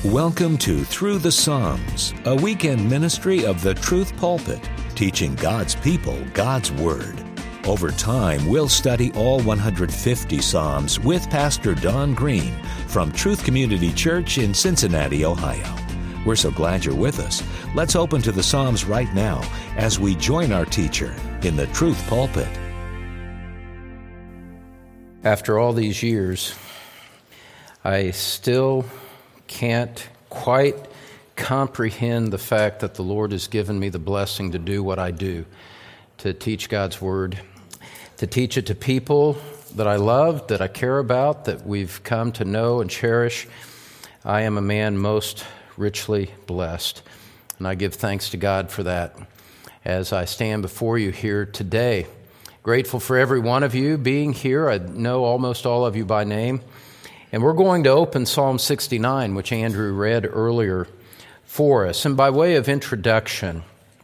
Welcome to Through the Psalms, a weekend ministry of the Truth Pulpit, teaching God's people God's Word. Over time, we'll study all 150 Psalms with Pastor Don Green from Truth Community Church in Cincinnati, Ohio. We're so glad you're with us. Let's open to the Psalms right now as we join our teacher in the Truth Pulpit. After all these years, I still can't quite comprehend the fact that the Lord has given me the blessing to do what I do, to teach God's Word, to teach it to people that I love, that I care about, that we've come to know and cherish. I am a man most richly blessed, and I give thanks to God for that as I stand before you here today. Grateful for every one of you being here. I know almost all of you by name. And we're going to open Psalm 69, which Andrew read earlier for us. And by way of introduction,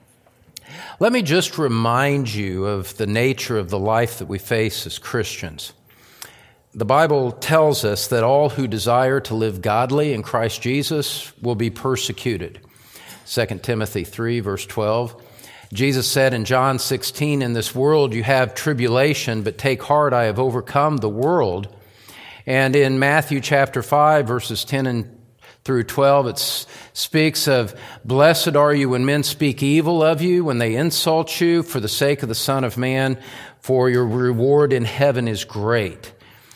let me just remind you of the nature of the life that we face as Christians. The Bible tells us that all who desire to live godly in Christ Jesus will be persecuted. 2 Timothy 3, verse 12. Jesus said in John 16, "In this world you have tribulation, but take heart, I have overcome the world." And in Matthew chapter 5, verses 10 through 12, it speaks of, "Blessed are you when men speak evil of you, when they insult you for the sake of the Son of Man, for your reward in heaven is great."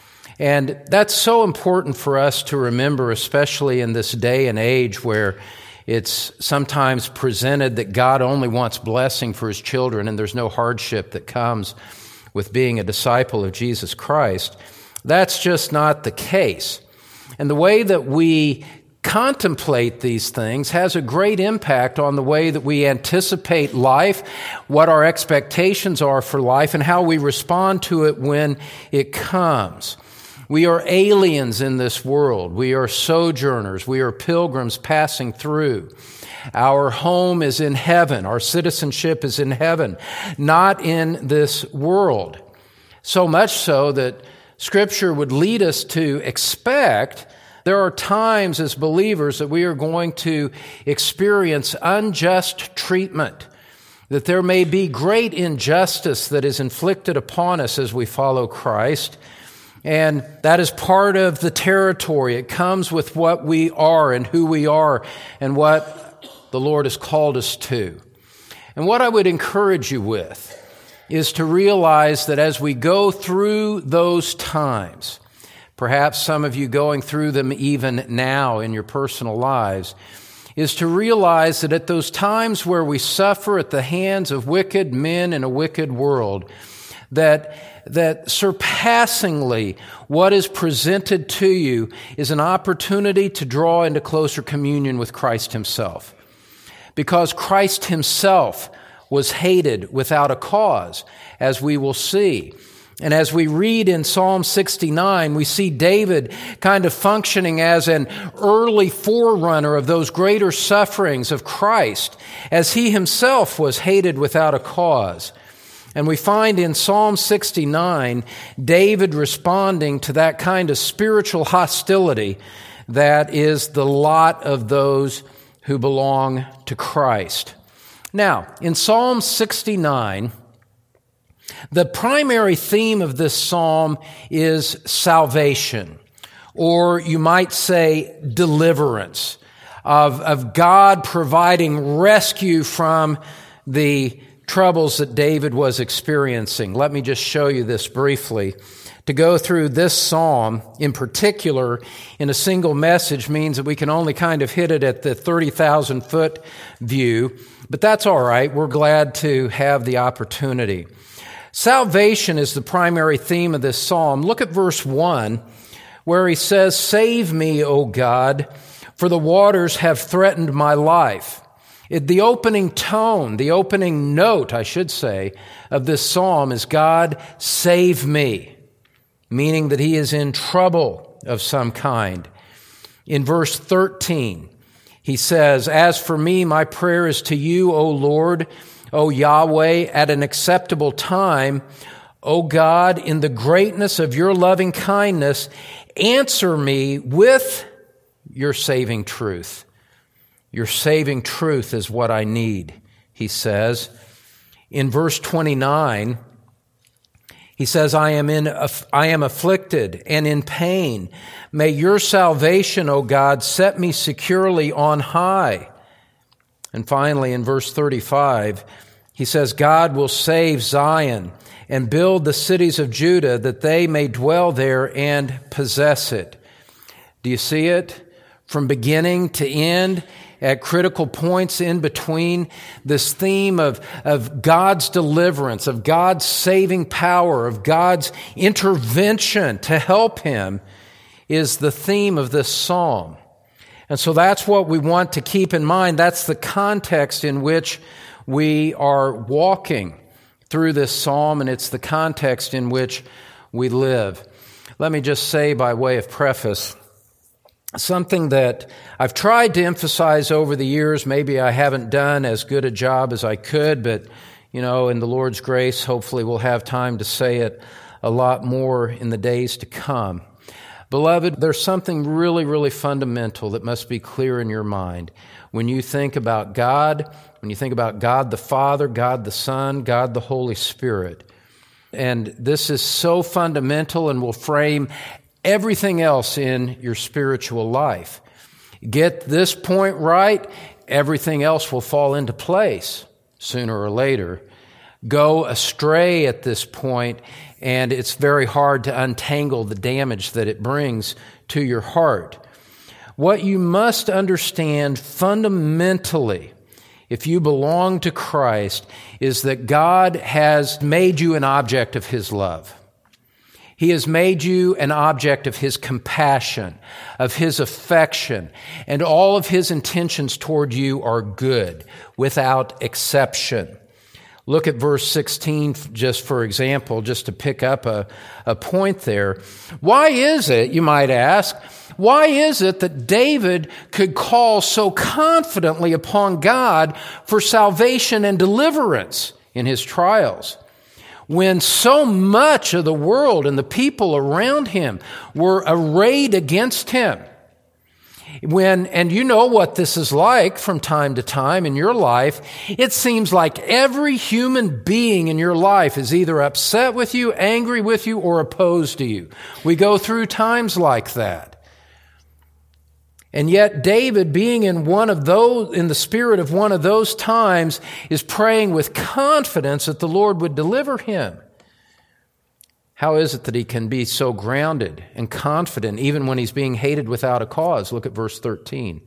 And that's so important for us to remember, especially in this day and age where it's sometimes presented that God only wants blessing for His children and there's no hardship that comes with being a disciple of Jesus Christ. That's just not the case. And the way that we contemplate these things has a great impact on the way that we anticipate life, what our expectations are for life, and how we respond to it when it comes. We are aliens in this world. We are sojourners. We are pilgrims passing through. Our home is in heaven. Our citizenship is in heaven, not in this world. So much so that Scripture would lead us to expect there are times as believers that we are going to experience unjust treatment, that there may be great injustice that is inflicted upon us as we follow Christ, and that is part of the territory. It comes with what we are and who we are and what the Lord has called us to. And what I would encourage you with is to realize that as we go through those times, perhaps some of you going through them even now in your personal lives, is to realize that at those times where we suffer at the hands of wicked men in a wicked world, that surpassingly what is presented to you is an opportunity to draw into closer communion with Christ Himself. Because Christ Himself was hated without a cause, as we will see. And as we read in Psalm 69, we see David kind of functioning as an early forerunner of those greater sufferings of Christ, as he himself was hated without a cause. And we find in Psalm 69, David responding to that kind of spiritual hostility that is the lot of those who belong to Christ. Now, in Psalm 69, the primary theme of this psalm is salvation, or you might say deliverance, of God providing rescue from the troubles that David was experiencing. Let me just show you this briefly. To go through this psalm in particular in a single message means that we can only kind of hit it at the 30,000-foot view, but that's all right. We're glad to have the opportunity. Salvation is the primary theme of this psalm. Look at verse 1, where he says, "Save me, O God, for the waters have threatened my life." The opening tone, the opening note, I should say, of this psalm is God, save me, meaning that he is in trouble of some kind. In verse 13, he says, "As for me, my prayer is to you, O Lord, O Yahweh, at an acceptable time. O God, in the greatness of your loving kindness, answer me with your saving truth. Your saving truth is what I need, he says. In verse 29, he says, I am afflicted and in pain. May your salvation, O God, set me securely on high. And finally, in verse 35, he says, God will save Zion and build the cities of Judah that they may dwell there and possess it. Do you see it? From beginning to end, at critical points in between, this theme of God's deliverance, of God's saving power, of God's intervention to help him is the theme of this psalm. And so that's what we want to keep in mind. That's the context in which we are walking through this psalm, and it's the context in which we live. Let me just say by way of preface, something that I've tried to emphasize over the years. Maybe I haven't done as good a job as I could, but, in the Lord's grace, hopefully we'll have time to say it a lot more in the days to come. Beloved, there's something really, really fundamental that must be clear in your mind. When you think about God, when you think about God the Father, God the Son, God the Holy Spirit, and this is so fundamental and will frame everything else in your spiritual life. Get this point right, everything else will fall into place sooner or later. Go astray at this point, and it's very hard to untangle the damage that it brings to your heart. What you must understand fundamentally, if you belong to Christ, is that God has made you an object of His love. He has made you an object of His compassion, of His affection, and all of His intentions toward you are good, without exception. Look at verse 16, just for example, just to pick up a point there. Why is it, you might ask, why is it that David could call so confidently upon God for salvation and deliverance in his trials, when so much of the world and the people around him were arrayed against him? And you know what this is like from time to time in your life. It seems like every human being in your life is either upset with you, angry with you, or opposed to you. We go through times like that. And yet David, being in the spirit of one of those times, is praying with confidence that the Lord would deliver him. How is it that he can be so grounded and confident even when he's being hated without a cause? Look at verse 13.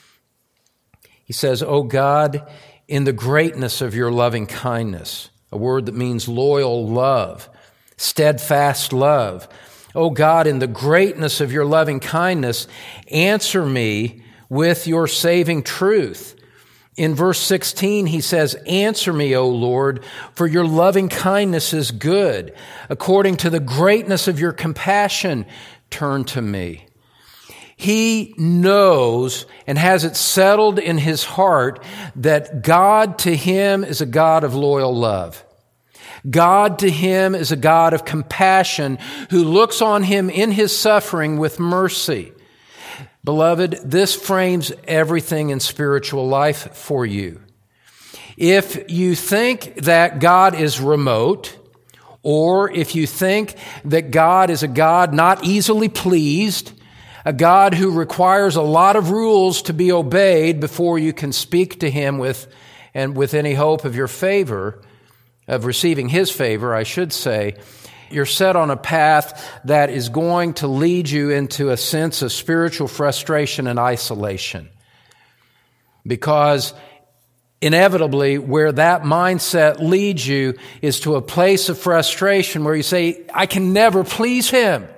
He says, O God, in the greatness of your loving kindness, a word that means loyal love, steadfast love. O God, in the greatness of your loving kindness, answer me with your saving truth. In verse 16, he says, answer me, O Lord, for your loving kindness is good. According to the greatness of your compassion, turn to me. He knows and has it settled in his heart that God to him is a God of loyal love. God to him is a God of compassion who looks on him in his suffering with mercy. Beloved, this frames everything in spiritual life for you. If you think that God is remote, or if you think that God is a God not easily pleased, a God who requires a lot of rules to be obeyed before you can speak to him with any hope of your favor, of receiving his favor, I should say, you're set on a path that is going to lead you into a sense of spiritual frustration and isolation. Because inevitably, where that mindset leads you is to a place of frustration where you say, I can never please him.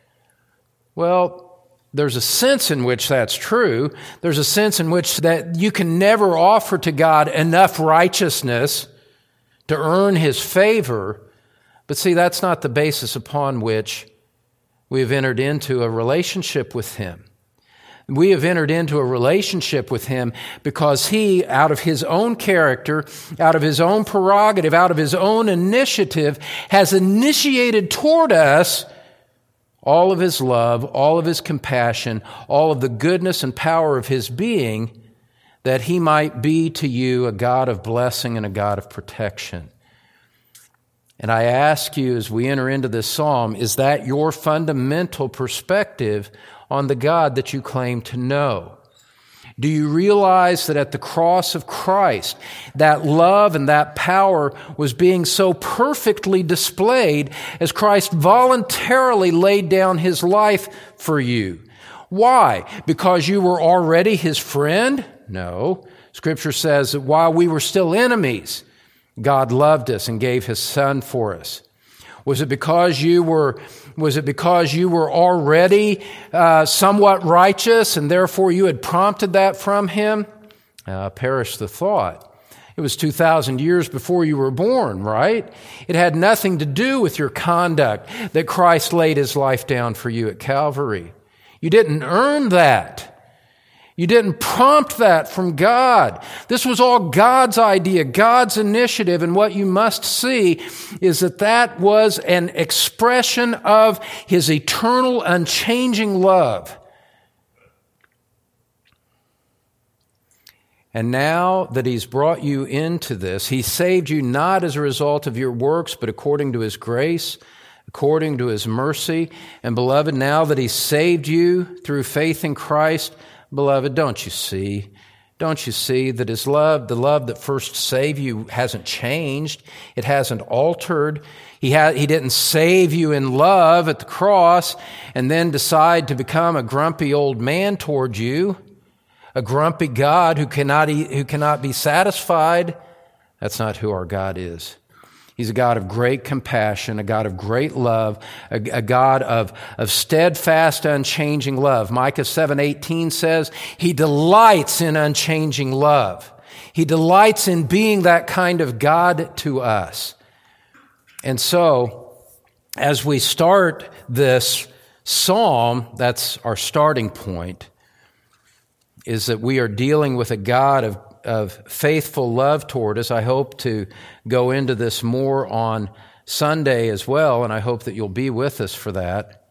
Well, there's a sense in which that's true. There's a sense in which that you can never offer to God enough righteousness to earn his favor. But see, that's not the basis upon which we have entered into a relationship with him. We have entered into a relationship with him because he, out of his own character, out of his own prerogative, out of his own initiative, has initiated toward us all of His love, all of His compassion, all of the goodness and power of His being, that He might be to you a God of blessing and a God of protection. And I ask you as we enter into this psalm, is that your fundamental perspective on the God that you claim to know? Do you realize that at the cross of Christ, that love and that power was being so perfectly displayed as Christ voluntarily laid down His life for you? Why? Because you were already His friend? No. Scripture says that while we were still enemies, God loved us and gave His Son for us. Was it because you were already somewhat righteous and therefore you had prompted that from Him? Perish the thought. It was 2,000 years before you were born, right? It had nothing to do with your conduct that Christ laid His life down for you at Calvary. You didn't earn that. You didn't prompt that from God. This was all God's idea, God's initiative, and what you must see is that that was an expression of His eternal, unchanging love. And now that He's brought you into this, He saved you not as a result of your works, but according to His grace, according to His mercy. And beloved, now that He's saved you through faith in Christ, beloved, don't you see that His love, the love that first saved you, hasn't changed? It hasn't altered. He didn't save you in love at the cross and then decide to become a grumpy old man toward you, a grumpy God who cannot be satisfied. That's not who our God is. He's a God of great compassion, a God of great love, a God of steadfast, unchanging love. Micah 7:18 says, He delights in unchanging love. He delights in being that kind of God to us. And so, as we start this psalm, that's our starting point, is that we are dealing with a God of faithful love toward us. I hope to go into this more on Sunday as well, and I hope that you'll be with us for that.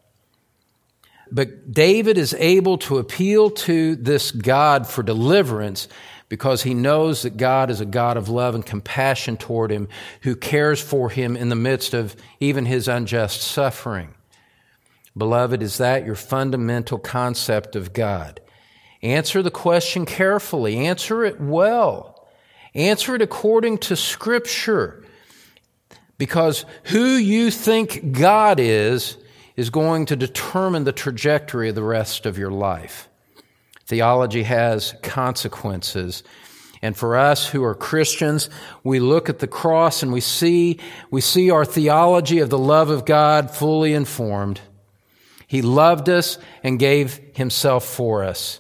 But David is able to appeal to this God for deliverance because he knows that God is a God of love and compassion toward him, who cares for him in the midst of even his unjust suffering. Beloved, is that your fundamental concept of God? Answer the question carefully. Answer it well. Answer it according to Scripture. Because who you think God is going to determine the trajectory of the rest of your life. Theology has consequences. And for us who are Christians, we look at the cross and we see our theology of the love of God fully informed. He loved us and gave Himself for us.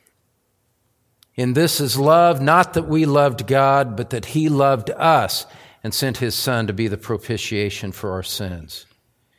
In this is love, not that we loved God, but that He loved us and sent His Son to be the propitiation for our sins.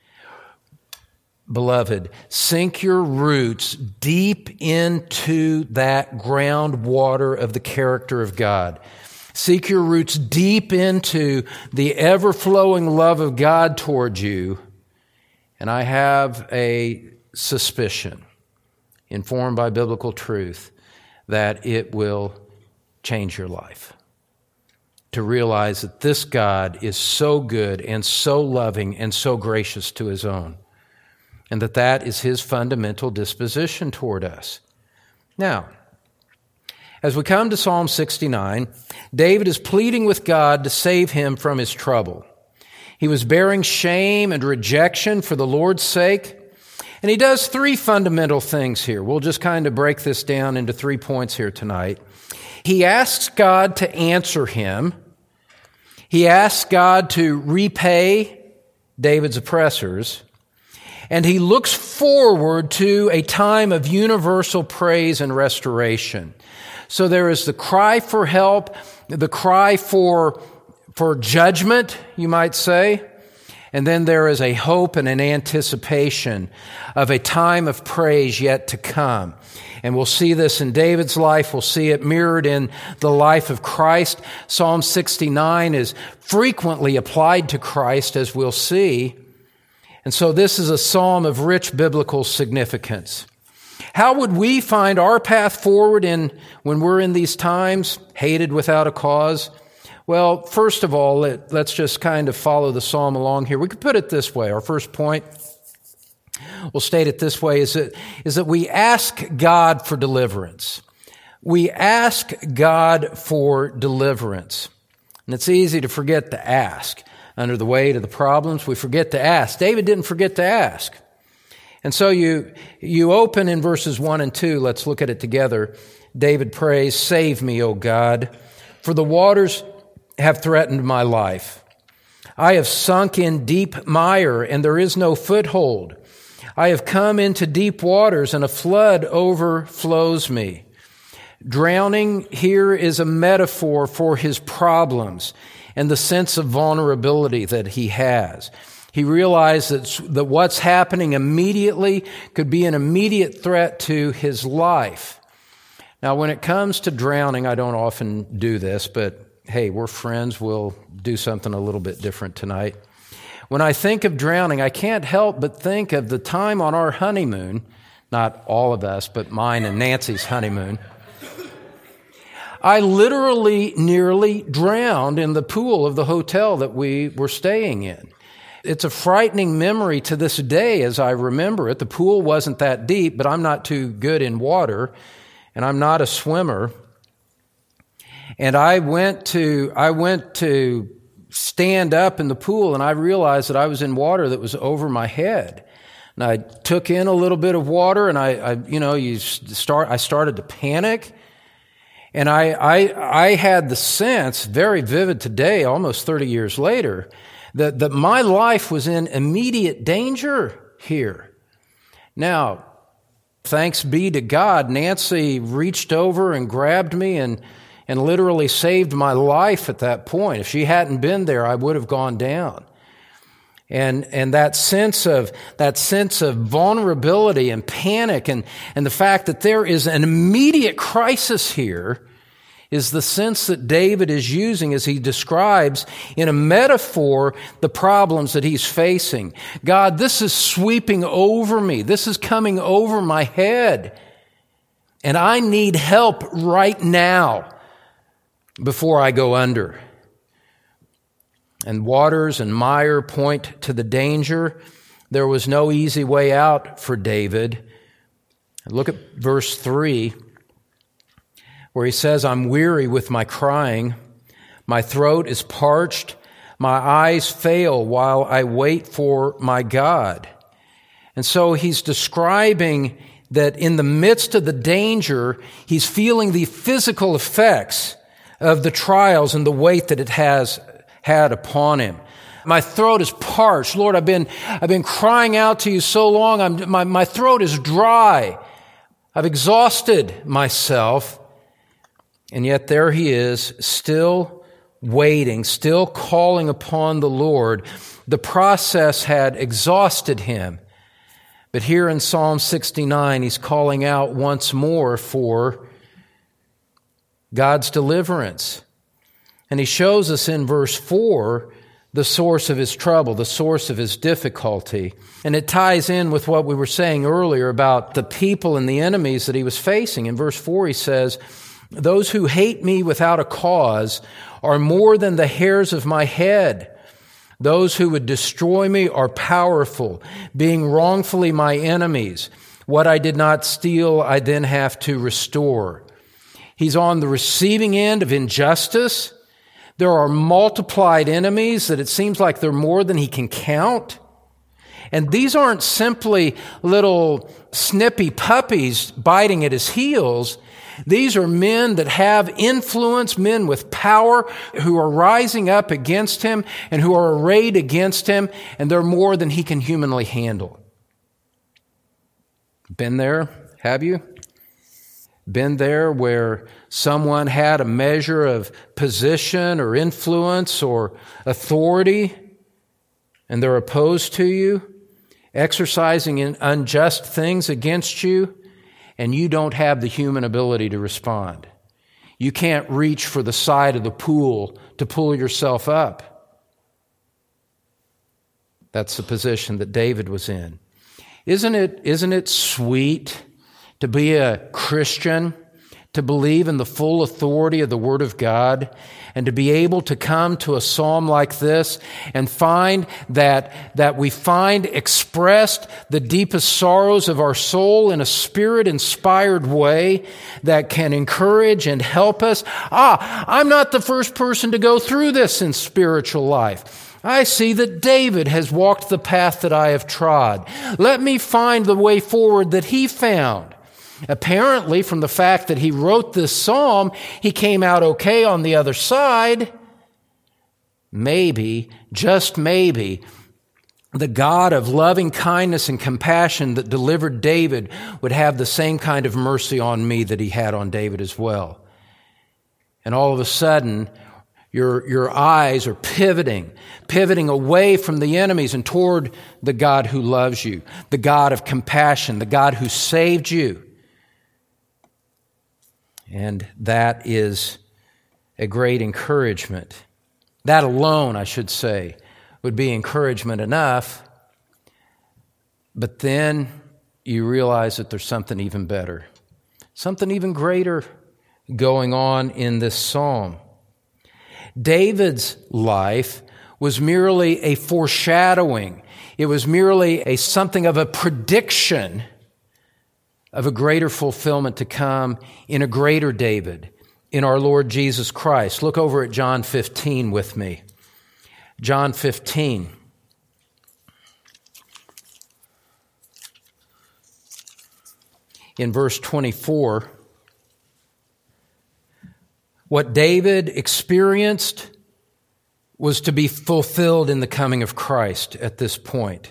Beloved, sink your roots deep into that groundwater of the character of God. Sink your roots deep into the ever-flowing love of God toward you. And I have a suspicion, informed by biblical truth, that it will change your life. To realize that this God is so good and so loving and so gracious to His own, and that is His fundamental disposition toward us. Now, as we come to Psalm 69, David is pleading with God to save him from his trouble. He was bearing shame and rejection for the Lord's sake. And he does three fundamental things here. We'll just kind of break this down into 3 points here tonight. He asks God to answer him. He asks God to repay David's oppressors. And he looks forward to a time of universal praise and restoration. So there is the cry for help, the cry for judgment, you might say. And then there is a hope and an anticipation of a time of praise yet to come. And we'll see this in David's life. We'll see it mirrored in the life of Christ. Psalm 69 is frequently applied to Christ, as we'll see. And so this is a psalm of rich biblical significance. How would we find our path forward when we're in these times, hated without a cause? Well, first of all, let's just kind of follow the psalm along here. We could put it this way. Our first point, we'll state it this way, is that we ask God for deliverance. We ask God for deliverance. And it's easy to forget to ask. Under the weight of the problems, we forget to ask. David didn't forget to ask. And so you open in verses 1 and 2. Let's look at it together. David prays, "Save me, O God, for the waters have threatened my life. I have sunk in deep mire, and there is no foothold. I have come into deep waters, and a flood overflows me." Drowning here is a metaphor for his problems and the sense of vulnerability that he has. He realized that what's happening immediately could be an immediate threat to his life. Now, when it comes to drowning, I don't often do this, but hey, we're friends. We'll do something a little bit different tonight. When I think of drowning, I can't help but think of the time on our honeymoon, not all of us, but mine and Nancy's honeymoon. I literally nearly drowned in the pool of the hotel that we were staying in. It's a frightening memory to this day as I remember it. The pool wasn't that deep, but I'm not too good in water, and I'm not a swimmer. And I went to stand up in the pool, and I realized that I was in water that was over my head. And I took in a little bit of water, and I started to panic. And I had the sense, very vivid today, almost 30 years later, that my life was in immediate danger here. Now, thanks be to God, Nancy reached over and grabbed me and literally saved my life at that point. If she hadn't been there, I would have gone down. And that sense of vulnerability and panic and the fact that there is an immediate crisis here is the sense that David is using as he describes in a metaphor the problems that he's facing. God, this is sweeping over me. This is coming over my head. And I need help right now before I go under. And waters and mire point to the danger. There was no easy way out for David. Look at verse 3, where he says, "I'm weary with my crying. My throat is parched. My eyes fail while I wait for my God." And so he's describing that in the midst of the danger, he's feeling the physical effects of the trials and the weight that it has had upon him. My throat is parched. Lord, I've been crying out to you so long. My throat is dry. I've exhausted myself. And yet there he is, still waiting, still calling upon the Lord. The process had exhausted him. But here in Psalm 69, he's calling out once more for God's deliverance. And he shows us in verse 4 the source of his trouble, the source of his difficulty. And it ties in with what we were saying earlier about the people and the enemies that he was facing. In verse 4 he says, "Those who hate me without a cause are more than the hairs of my head. Those who would destroy me are powerful, being wrongfully my enemies. What I did not steal, I then have to restore." He's on the receiving end of injustice. There are multiplied enemies that it seems like they're more than he can count. And these aren't simply little snippy puppies biting at his heels. These are men that have influence, men with power who are rising up against him and who are arrayed against him, and they're more than he can humanly handle. Been there, have you? Been there where someone had a measure of position or influence or authority and they're opposed to you, exercising unjust things against you, and you don't have the human ability to respond. You can't reach for the side of the pool to pull yourself up. That's the position that David was in. Isn't it sweet to be a Christian, to believe in the full authority of the Word of God, and to be able to come to a psalm like this and find that we find expressed the deepest sorrows of our soul in a Spirit-inspired way that can encourage and help us? I'm not the first person to go through this in spiritual life. I see that David has walked the path that I have trod. Let me find the way forward that he found. Apparently, from the fact that he wrote this psalm, he came out okay on the other side. Maybe, just maybe, the God of loving kindness and compassion that delivered David would have the same kind of mercy on me that he had on David as well. And all of a sudden, your eyes are pivoting away from the enemies and toward the God who loves you, the God of compassion, the God who saved you. And that is a great encouragement. That alone, I should say, would be encouragement enough. But then you realize that there's something even better, something even greater going on in this psalm. David's life was merely a foreshadowing. It was merely something of a prediction of a greater fulfillment to come in a greater David, in our Lord Jesus Christ. Look over at John 15 with me. John 15. In verse 24, what David experienced was to be fulfilled in the coming of Christ at this point.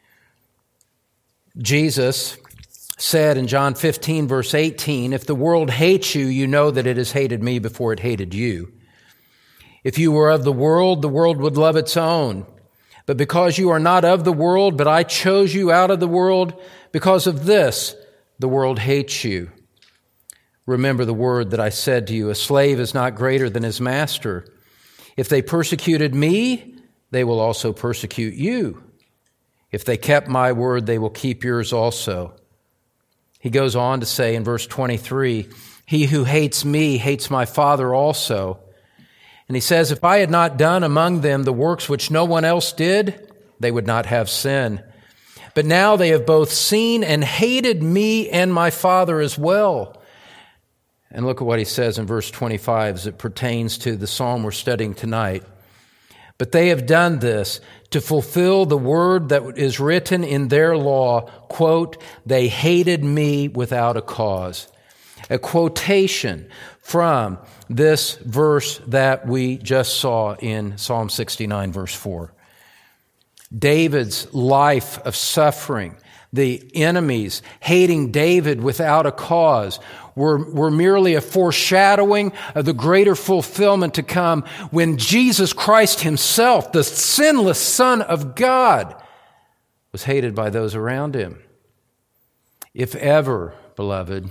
Jesus said in John 15, verse 18, "If the world hates you, you know that it has hated me before it hated you. If you were of the world would love its own. But because you are not of the world, but I chose you out of the world, because of this, the world hates you. Remember the word that I said to you, a slave is not greater than his master. If they persecuted me, they will also persecute you. If they kept my word, they will keep yours also." He goes on to say in verse 23, "He who hates me hates my Father also." And he says, "If I had not done among them the works which no one else did, they would not have sin. But now they have both seen and hated me and my Father as well." And look at what he says in verse 25 as it pertains to the psalm we're studying tonight. "But they have done this to fulfill the word that is written in their law, quote, they hated me without a cause." A quotation from this verse that we just saw in Psalm 69, verse 4. David's life of suffering, the enemies hating David without a cause, were merely a foreshadowing of the greater fulfillment to come when Jesus Christ himself, the sinless Son of God, was hated by those around him. If ever, beloved,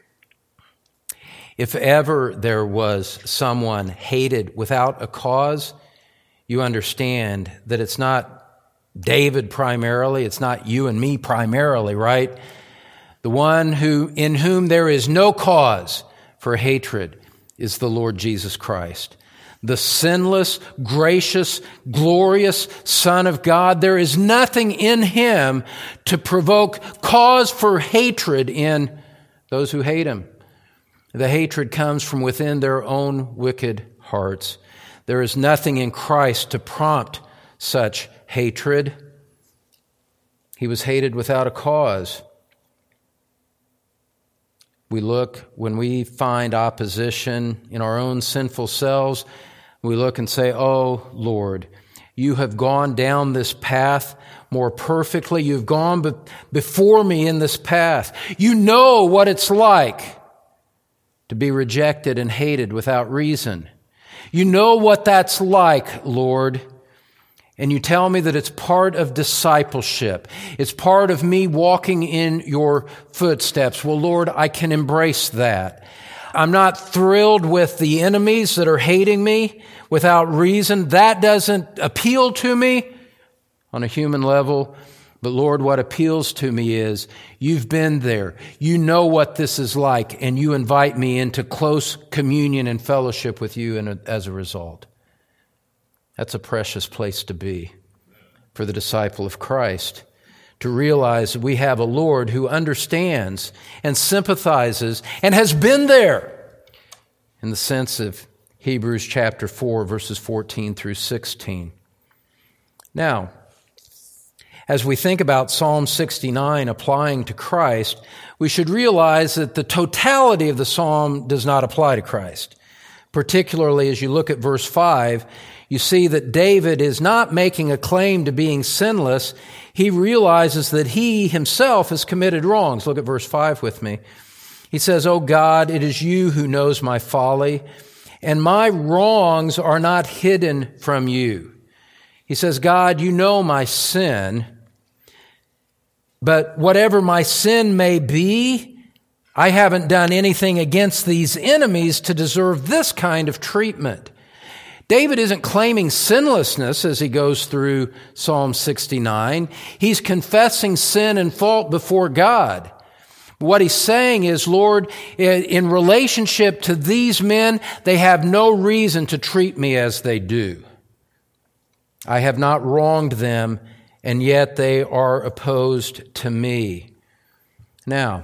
if ever there was someone hated without a cause, you understand that it's not David primarily, it's not you and me primarily, right? The one in whom there is no cause for hatred is the Lord Jesus Christ. The sinless, gracious, glorious Son of God. There is nothing in him to provoke cause for hatred in those who hate him. The hatred comes from within their own wicked hearts. There is nothing in Christ to prompt such hatred. He was hated without a cause. When we find opposition in our own sinful selves, we look and say, "Oh, Lord, you have gone down this path more perfectly. You've gone before me in this path. You know what it's like to be rejected and hated without reason. You know what that's like, Lord. And you tell me that it's part of discipleship. It's part of me walking in your footsteps. Well, Lord, I can embrace that. I'm not thrilled with the enemies that are hating me without reason. That doesn't appeal to me. on a human level. But Lord, what appeals to me is you've been there. You know what this is like, and you invite me into close communion and fellowship with you as a result. That's a precious place to be for the disciple of Christ, to realize that we have a Lord who understands and sympathizes and has been there in the sense of Hebrews chapter 4, verses 14 through 16. Now, as we think about Psalm 69 applying to Christ, we should realize that the totality of the psalm does not apply to Christ. Particularly as you look at verse 5, you see that David is not making a claim to being sinless. He realizes that he himself has committed wrongs. Look at verse 5 with me. He says, "O God, it is you who knows my folly, and my wrongs are not hidden from you." He says, God, you know my sin, but whatever my sin may be, I haven't done anything against these enemies to deserve this kind of treatment. David isn't claiming sinlessness as he goes through Psalm 69. He's confessing sin and fault before God. What he's saying is, Lord, in relationship to these men, they have no reason to treat me as they do. I have not wronged them, and yet they are opposed to me. Now,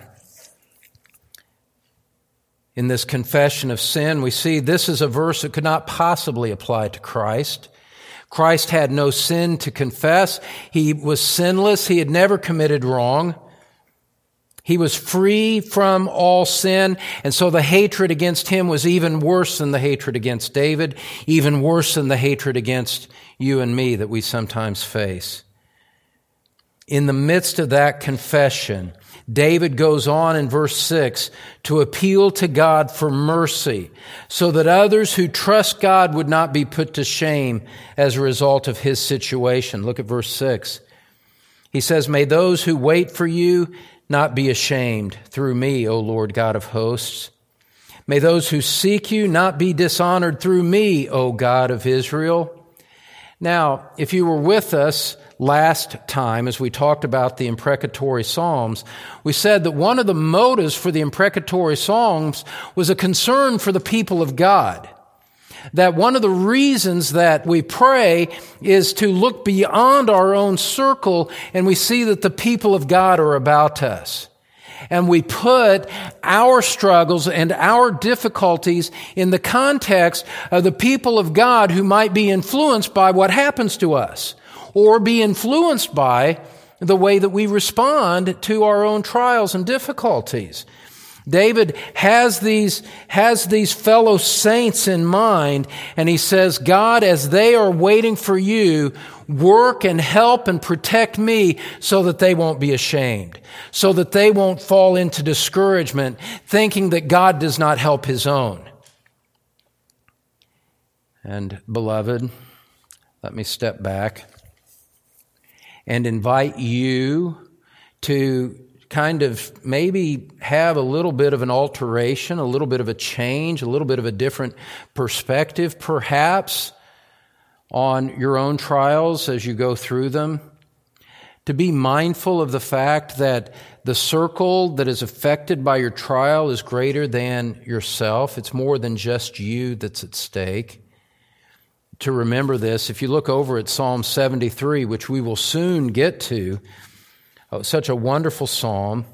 in this confession of sin, we see this is a verse that could not possibly apply to Christ. Christ had no sin to confess. He was sinless. He had never committed wrong. He was free from all sin, and so the hatred against him was even worse than the hatred against David, even worse than the hatred against you and me that we sometimes face. In the midst of that confession, David goes on in verse 6 to appeal to God for mercy so that others who trust God would not be put to shame as a result of his situation. Look at verse 6. He says, "May those who wait for you not be ashamed through me, O Lord God of hosts. May those who seek you not be dishonored through me, O God of Israel." Now, if you were with us last time as we talked about the imprecatory psalms, we said that one of the motives for the imprecatory psalms was a concern for the people of God. That one of the reasons that we pray is to look beyond our own circle, and we see that the people of God are about us. And we put our struggles and our difficulties in the context of the people of God who might be influenced by what happens to us, or be influenced by the way that we respond to our own trials and difficulties. David has these fellow saints in mind, and he says, God, as they are waiting for you, work and help and protect me so that they won't be ashamed, so that they won't fall into discouragement, thinking that God does not help his own. And beloved, let me step back and invite you to kind of maybe have a little bit of an alteration, a little bit of a change, a little bit of a different perspective, perhaps, on your own trials as you go through them. To be mindful of the fact that the circle that is affected by your trial is greater than yourself. It's more than just you that's at stake. To remember this, if you look over at Psalm 73, which we will soon get to, such a wonderful psalm.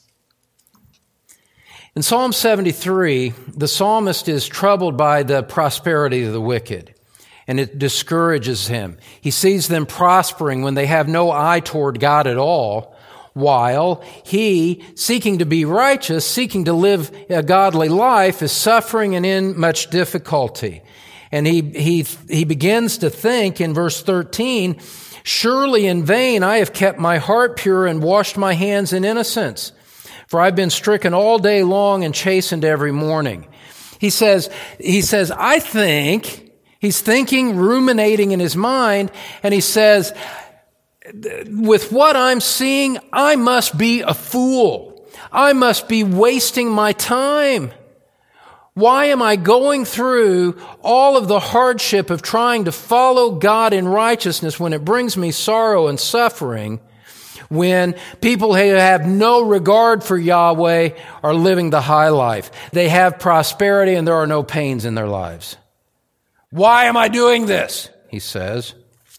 In Psalm 73, the psalmist is troubled by the prosperity of the wicked, and it discourages him. He sees them prospering when they have no eye toward God at all, while he, seeking to be righteous, seeking to live a godly life, is suffering and in much difficulty. And he begins to think in verse 13, "Surely in vain I have kept my heart pure and washed my hands in innocence, for I've been stricken all day long and chastened every morning." He says, I think, he's thinking, ruminating in his mind, and he says, with what I'm seeing, I must be a fool. I must be wasting my time. Why am I going through all of the hardship of trying to follow God in righteousness when it brings me sorrow and suffering, when people who have no regard for Yahweh are living the high life? They have prosperity and there are no pains in their lives. Why am I doing this? He says.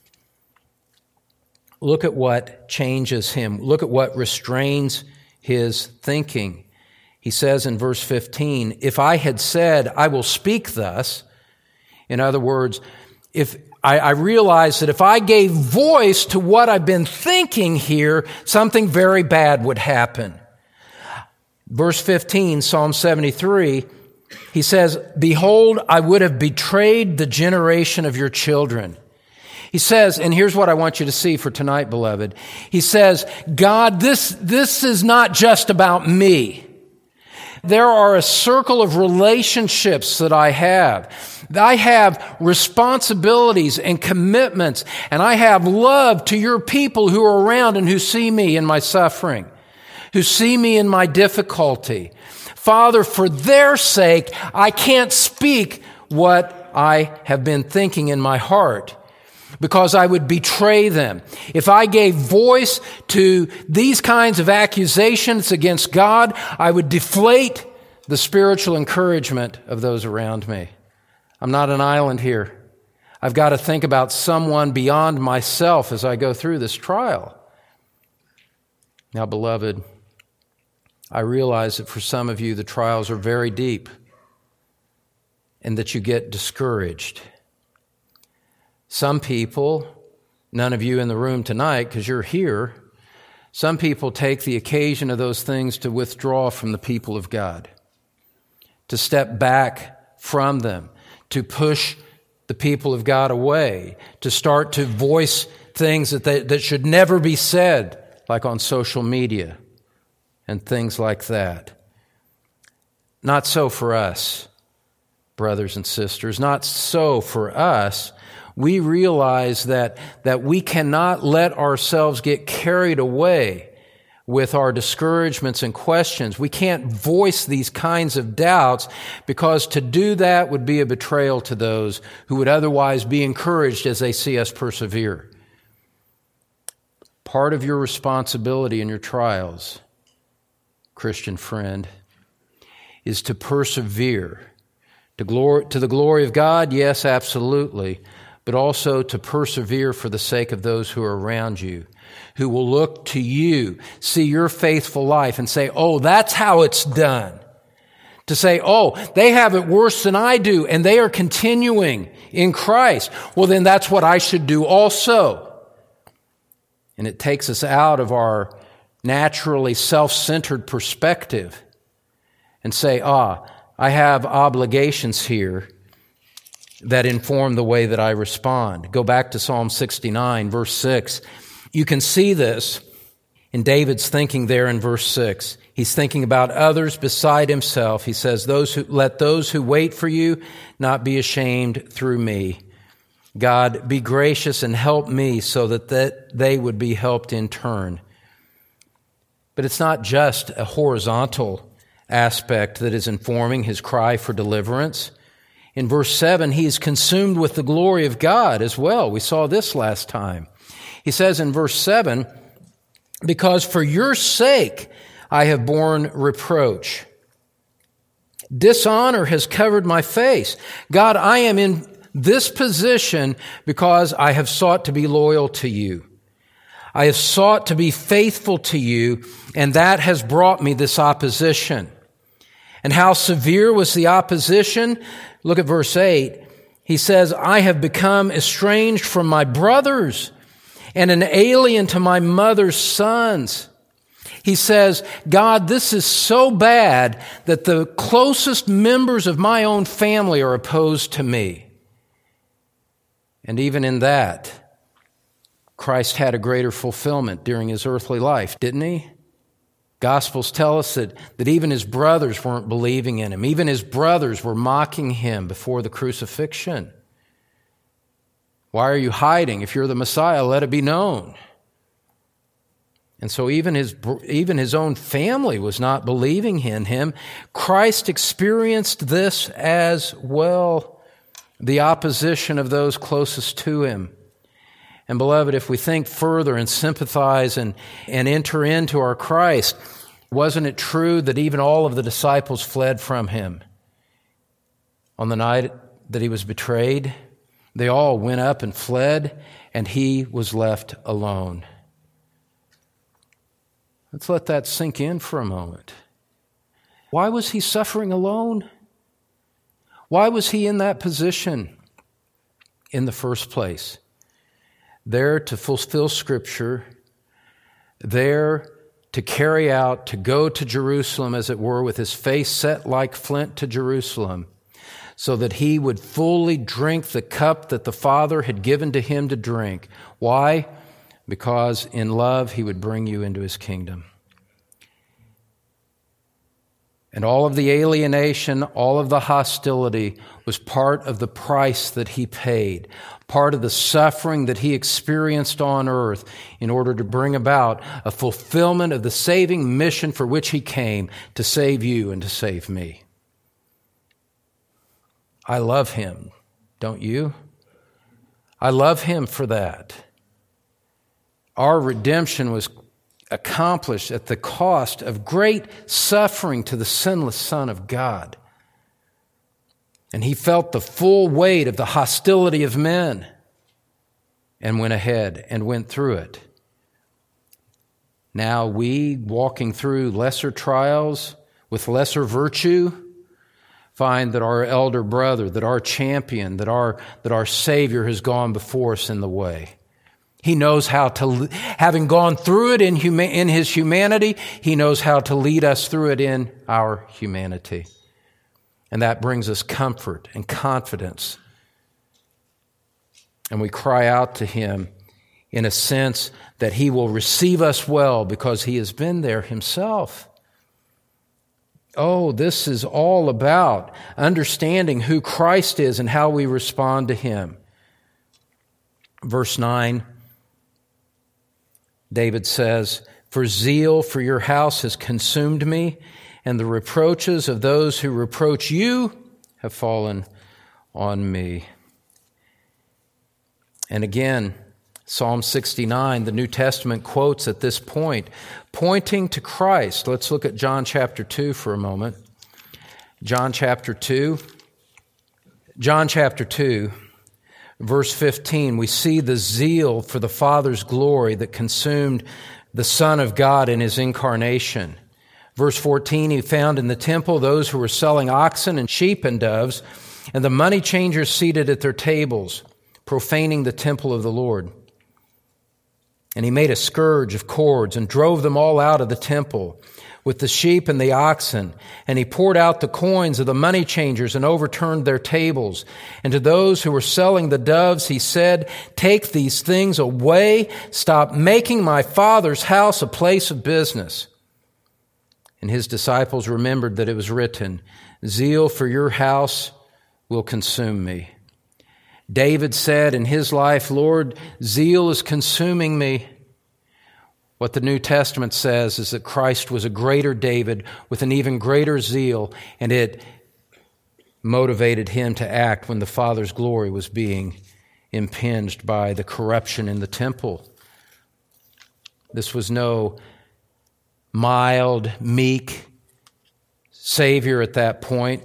Look at what changes him. Look at what restrains his thinking. He says in verse 15, if I had said, I will speak thus, in other words, if I realize that if I gave voice to what I've been thinking here, something very bad would happen. Verse 15, Psalm 73, he says, behold, I would have betrayed the generation of your children. He says, and here's what I want you to see for tonight, beloved. He says, God, this is not just about me. There are a circle of relationships that I have. I have responsibilities and commitments, and I have love to your people who are around and who see me in my suffering, who see me in my difficulty. Father, for their sake, I can't speak what I have been thinking in my heart, because I would betray them. If I gave voice to these kinds of accusations against God, I would deflate the spiritual encouragement of those around me. I'm not an island here. I've got to think about someone beyond myself as I go through this trial. Now, beloved, I realize that for some of you, the trials are very deep and that you get discouraged. Some people, none of you in the room tonight because you're here, some people take the occasion of those things to withdraw from the people of God, to step back from them, to push the people of God away, to start to voice things that should never be said, like on social media and things like that. Not so for us, brothers and sisters. Not so for us. We realize that we cannot let ourselves get carried away with our discouragements and questions. We can't voice these kinds of doubts, because to do that would be a betrayal to those who would otherwise be encouraged as they see us persevere. Part of your responsibility in your trials, Christian friend, is to persevere. To the glory of God, yes, absolutely, but also to persevere for the sake of those who are around you, who will look to you, see your faithful life and say, oh, that's how it's done. To say, oh, they have it worse than I do, and they are continuing in Christ. Well, then that's what I should do also. And it takes us out of our naturally self-centered perspective and say, I have obligations here that inform the way that I respond. Go back to Psalm 69, verse 6. You can see this in David's thinking there in verse 6. He's thinking about others beside himself. He says, let those who wait for you not be ashamed through me. God, be gracious and help me so that they would be helped in turn. But it's not just a horizontal aspect that is informing his cry for deliverance. In verse 7, he is consumed with the glory of God as well. We saw this last time. He says in verse 7, because for your sake I have borne reproach. Dishonor has covered my face. God, I am in this position because I have sought to be loyal to you. I have sought to be faithful to you, and that has brought me this opposition. And how severe was the opposition? Look at verse 8. He says, I have become estranged from my brothers and an alien to my mother's sons. He says, God, this is so bad that the closest members of my own family are opposed to me. And even in that, Christ had a greater fulfillment during his earthly life, didn't he? Gospels tell us that even his brothers weren't believing in him. Even his brothers were mocking him before the crucifixion. Why are you hiding? If you're the Messiah, let it be known. And so even his own family was not believing in him. Christ experienced this as well, the opposition of those closest to him. And beloved, if we think further and sympathize and enter into our Christ, wasn't it true that even all of the disciples fled from him? On the night that he was betrayed, they all went up and fled, and he was left alone. Let's let that sink in for a moment. Why was he suffering alone? Why was he in that position in the first place? There to fulfill Scripture, there to carry out, to go to Jerusalem, as it were, with his face set like flint to Jerusalem, so that he would fully drink the cup that the Father had given to him to drink. Why? Because in love he would bring you into his kingdom. And all of the alienation, all of the hostility was part of the price that he paid, part of the suffering that he experienced on earth in order to bring about a fulfillment of the saving mission for which he came, to save you and to save me. I love him, don't you? I love him for that. Our redemption was accomplished at the cost of great suffering to the sinless Son of God. And he felt the full weight of the hostility of men and went ahead and went through it. Now we, walking through lesser trials with lesser virtue, find that our elder brother, that our champion, that our Savior has gone before us in the way. He knows how to, having gone through it in his humanity, he knows how to lead us through it in our humanity. And that brings us comfort and confidence. And we cry out to him in a sense that he will receive us well because he has been there himself. Oh, this is all about understanding who Christ is and how we respond to him. Verse 9, David says, "For zeal for your house has consumed me, and the reproaches of those who reproach you have fallen on me." And again, Psalm 69, the New Testament quotes at this point, pointing to Christ. Let's look at John chapter 2 for a moment. John chapter 2, verse 15, we see the zeal for the Father's glory that consumed the Son of God in his incarnation. Verse 14, he found in the temple those who were selling oxen and sheep and doves, and the money changers seated at their tables, profaning the temple of the Lord. And he made a scourge of cords and drove them all out of the temple with the sheep and the oxen. And he poured out the coins of the money changers and overturned their tables. And to those who were selling the doves, he said, "Take these things away. Stop making my Father's house a place of business." And his disciples remembered that it was written, "Zeal for your house will consume me." David said in his life, "Lord, zeal is consuming me." What the New Testament says is that Christ was a greater David with an even greater zeal, and it motivated him to act when the Father's glory was being impinged by the corruption in the temple. This was no mild, meek Savior at that point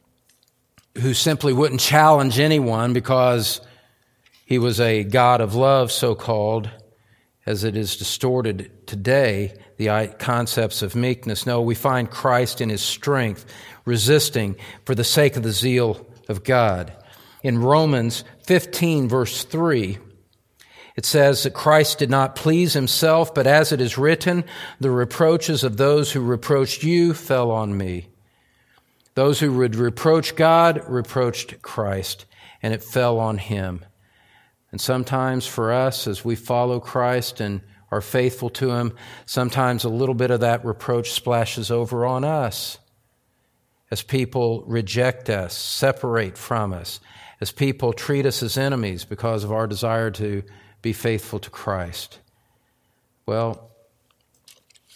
who simply wouldn't challenge anyone because he was a God of love, so-called, as it is distorted today, the concepts of meekness. No, we find Christ in his strength, resisting for the sake of the zeal of God. In Romans 15, verse 3, it says that Christ did not please himself, but as it is written, "The reproaches of those who reproached you fell on me." Those who would reproach God reproached Christ, and it fell on him. And sometimes for us, as we follow Christ and are faithful to him, sometimes a little bit of that reproach splashes over on us. As people reject us, separate from us, as people treat us as enemies because of our desire to be faithful to Christ. Well,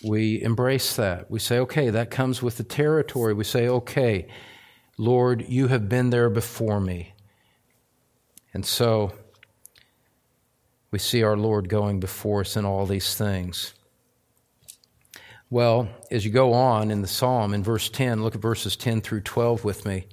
we embrace that. We say, okay, that comes with the territory. We say, okay, Lord, you have been there before me. And so we see our Lord going before us in all these things. Well, as you go on in the Psalm, in verse 10, look at verses 10 through 12 with me.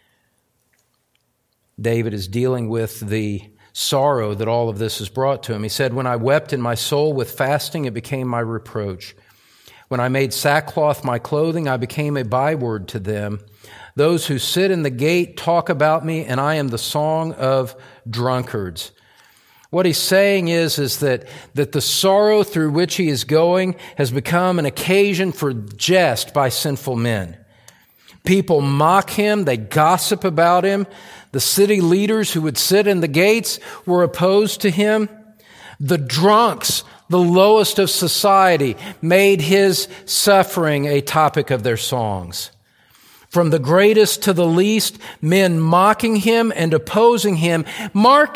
David is dealing with the sorrow that all of this has brought to him. He said, when I wept in my soul with fasting, it became my reproach. When I made sackcloth my clothing, I became a byword to them. Those who sit in the gate talk about me, and I am the song of drunkards. What he's saying is that the sorrow through which he is going has become an occasion for jest by sinful men. People mock him, they gossip about him. The city leaders who would sit in the gates were opposed to him. The drunks, the lowest of society, made his suffering a topic of their songs. From the greatest to the least, men mocking him and opposing him. Mark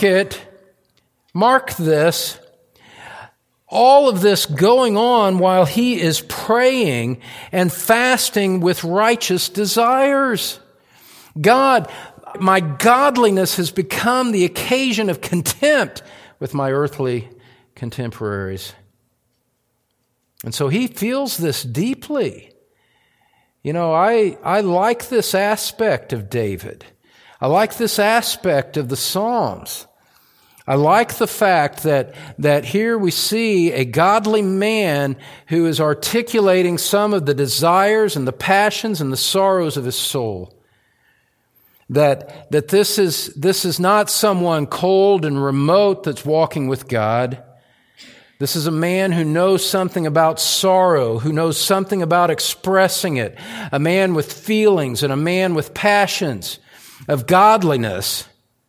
this. All of this going on while he is praying and fasting with righteous desires. God, my godliness has become the occasion of contempt with my earthly contemporaries. And so he feels this deeply. You know, I like this aspect of David. I like this aspect of the Psalms. I like the fact that here we see a godly man who is articulating some of the desires and the passions and the sorrows of his soul. That this is not someone cold and remote that's walking with God. This is a man who knows something about sorrow, who knows something about expressing it, a man with feelings and a man with passions of godliness.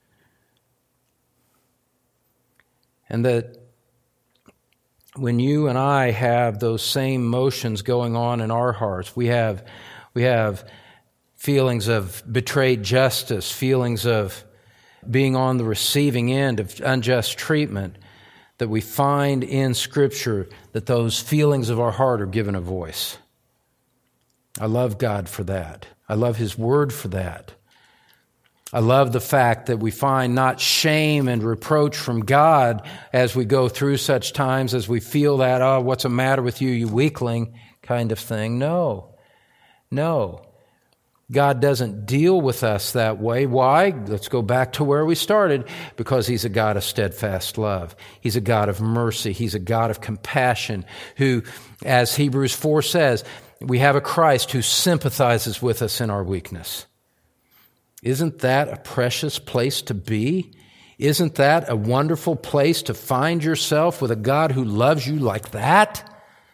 And that when you and I have those same motions going on in our hearts, we have feelings of betrayed justice, feelings of being on the receiving end of unjust treatment, that we find in Scripture that those feelings of our heart are given a voice. I love God for that. I love His Word for that. I love the fact that we find not shame and reproach from God as we go through such times as we feel that, oh, what's the matter with you, you weakling, kind of thing. No. God doesn't deal with us that way. Why? Let's go back to where we started. Because He's a God of steadfast love. He's a God of mercy. He's a God of compassion who, as Hebrews 4 says, we have a Christ who sympathizes with us in our weakness. Isn't that a precious place to be? Isn't that a wonderful place to find yourself with a God who loves you like that?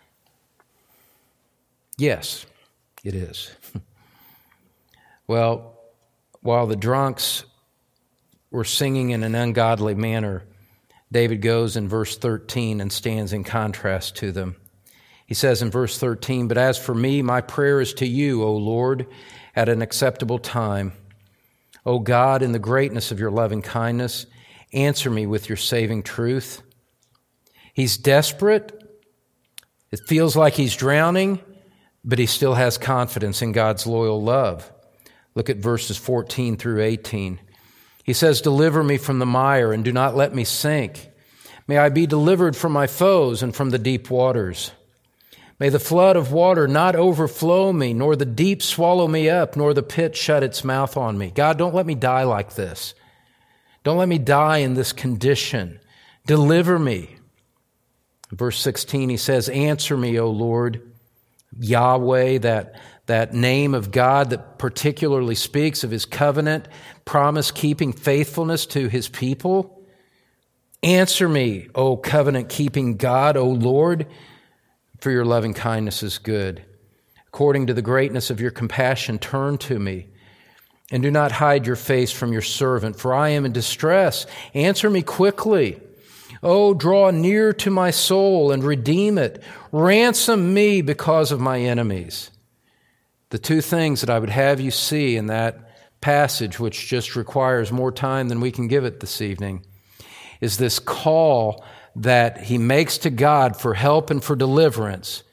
Yes, it is. Well, while the drunks were singing in an ungodly manner, David goes in verse 13 and stands in contrast to them. He says in verse 13, "But as for me, my prayer is to you, O Lord, at an acceptable time. O God, in the greatness of your loving kindness, answer me with your saving truth." He's desperate. It feels like he's drowning, but he still has confidence in God's loyal love. Look at verses 14 through 18. He says, "Deliver me from the mire and do not let me sink. May I be delivered from my foes and from the deep waters. May the flood of water not overflow me, nor the deep swallow me up, nor the pit shut its mouth on me." God, don't let me die like this. Don't let me die in this condition. Deliver me. Verse 16, he says, "Answer me, O Lord." Yahweh, that name of God that particularly speaks of His covenant, promise-keeping faithfulness to His people. Answer me, O covenant-keeping God, O Lord, for your loving kindness is good. According to the greatness of your compassion, turn to me, and do not hide your face from your servant, for I am in distress. Answer me quickly. Oh, draw near to my soul and redeem it. Ransom me because of my enemies. The two things that I would have you see in that passage, which just requires more time than we can give it this evening, is this call that he makes to God for help and for deliverance.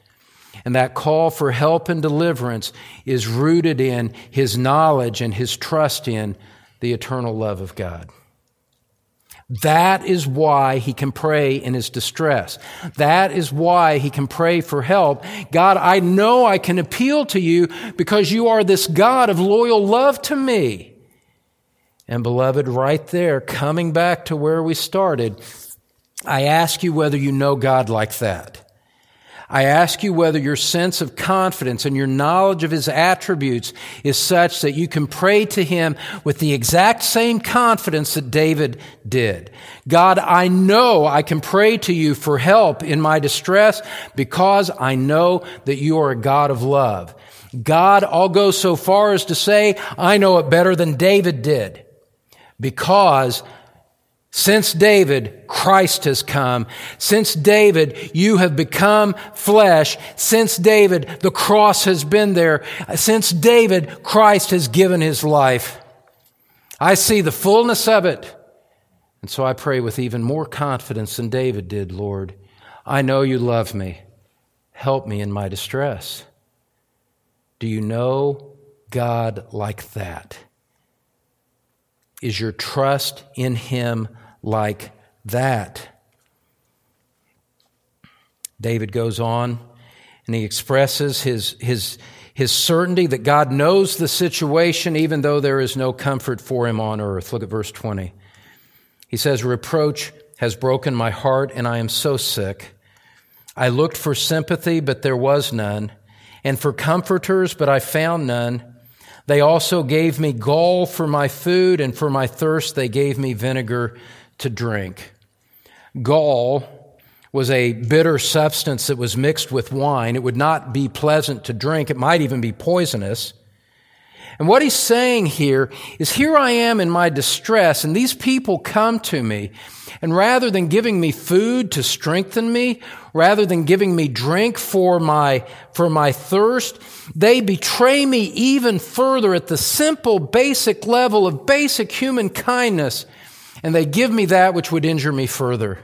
And that call for help and deliverance is rooted in his knowledge and his trust in the eternal love of God. That is why he can pray in his distress. That is why he can pray for help. God, I know I can appeal to you because you are this God of loyal love to me. And beloved, right there, coming back to where we started, I ask you whether you know God like that. I ask you whether your sense of confidence and your knowledge of his attributes is such that you can pray to him with the exact same confidence that David did. God, I know I can pray to you for help in my distress because I know that you are a God of love. God, I'll go so far as to say I know it better than David did because since David, Christ has come. Since David, you have become flesh. Since David, the cross has been there. Since David, Christ has given his life. I see the fullness of it. And so I pray with even more confidence than David did, Lord. I know you love me. Help me in my distress. Do you know God like that? Is your trust in him like that? David goes on and he expresses his certainty that God knows the situation even though there is no comfort for him on earth. Look at verse 20. He says, reproach has broken my heart and I am so sick. I looked for sympathy, but there was none, and for comforters, but I found none. They also gave me gall for my food, and for my thirst they gave me vinegar to drink. Gall was a bitter substance that was mixed with wine. It would not be pleasant to drink. It might even be poisonous. And what he's saying here is, here I am in my distress, and these people come to me, and rather than giving me food to strengthen me, rather than giving me drink for my thirst, they betray me even further at the simple, basic level of basic human kindness, and they give me that which would injure me further.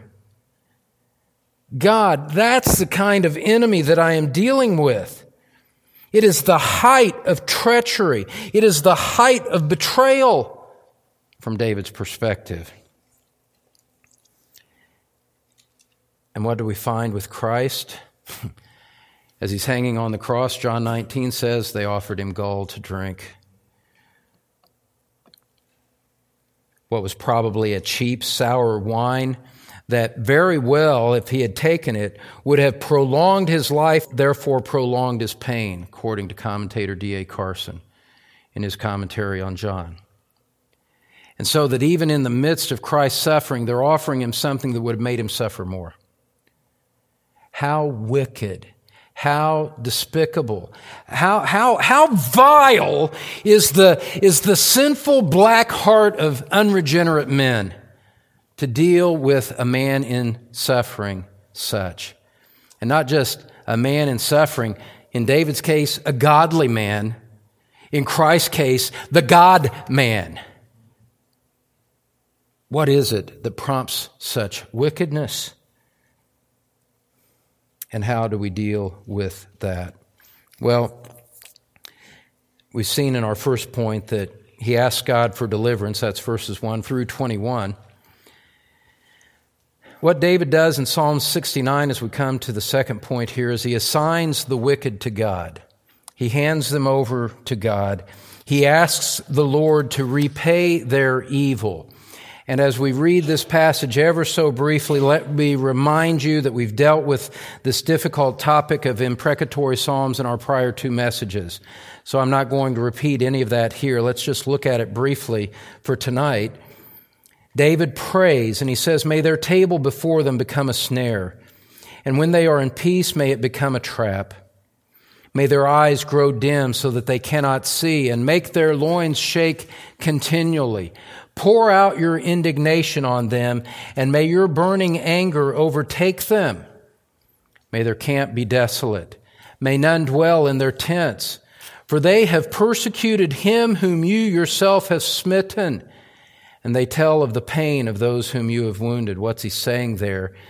God, that's the kind of enemy that I am dealing with. It is the height of treachery. It is the height of betrayal from David's perspective. And what do we find with Christ? As he's hanging on the cross, John 19 says they offered him gall to drink. What was probably a cheap, sour wine that very well, if he had taken it, would have prolonged his life, therefore prolonged his pain, according to commentator D.A. Carson in his commentary on John. And so that even in the midst of Christ's suffering, they're offering him something that would have made him suffer more. How wicked, how despicable, how vile is the sinful black heart of unregenerate men to deal with a man in suffering such. And not just a man in suffering, in David's case, a godly man. In Christ's case, the God-man. What is it that prompts such wickedness? And how do we deal with that? Well, we've seen in our first point that he asks God for deliverance. That's verses 1 through 21. What David does in Psalm 69 as we come to the second point here is he assigns the wicked to God. He hands them over to God. He asks the Lord to repay their evil. And as we read this passage ever so briefly, let me remind you that we've dealt with this difficult topic of imprecatory psalms in our prior two messages. So I'm not going to repeat any of that here. Let's just look at it briefly for tonight. David prays, and he says, may their table before them become a snare, and when they are in peace, may it become a trap. May their eyes grow dim so that they cannot see, and make their loins shake continually. Pour out your indignation on them, and may your burning anger overtake them. May their camp be desolate. May none dwell in their tents, for they have persecuted him whom you yourself have smitten. And they tell of the pain of those whom you have wounded. What's he saying there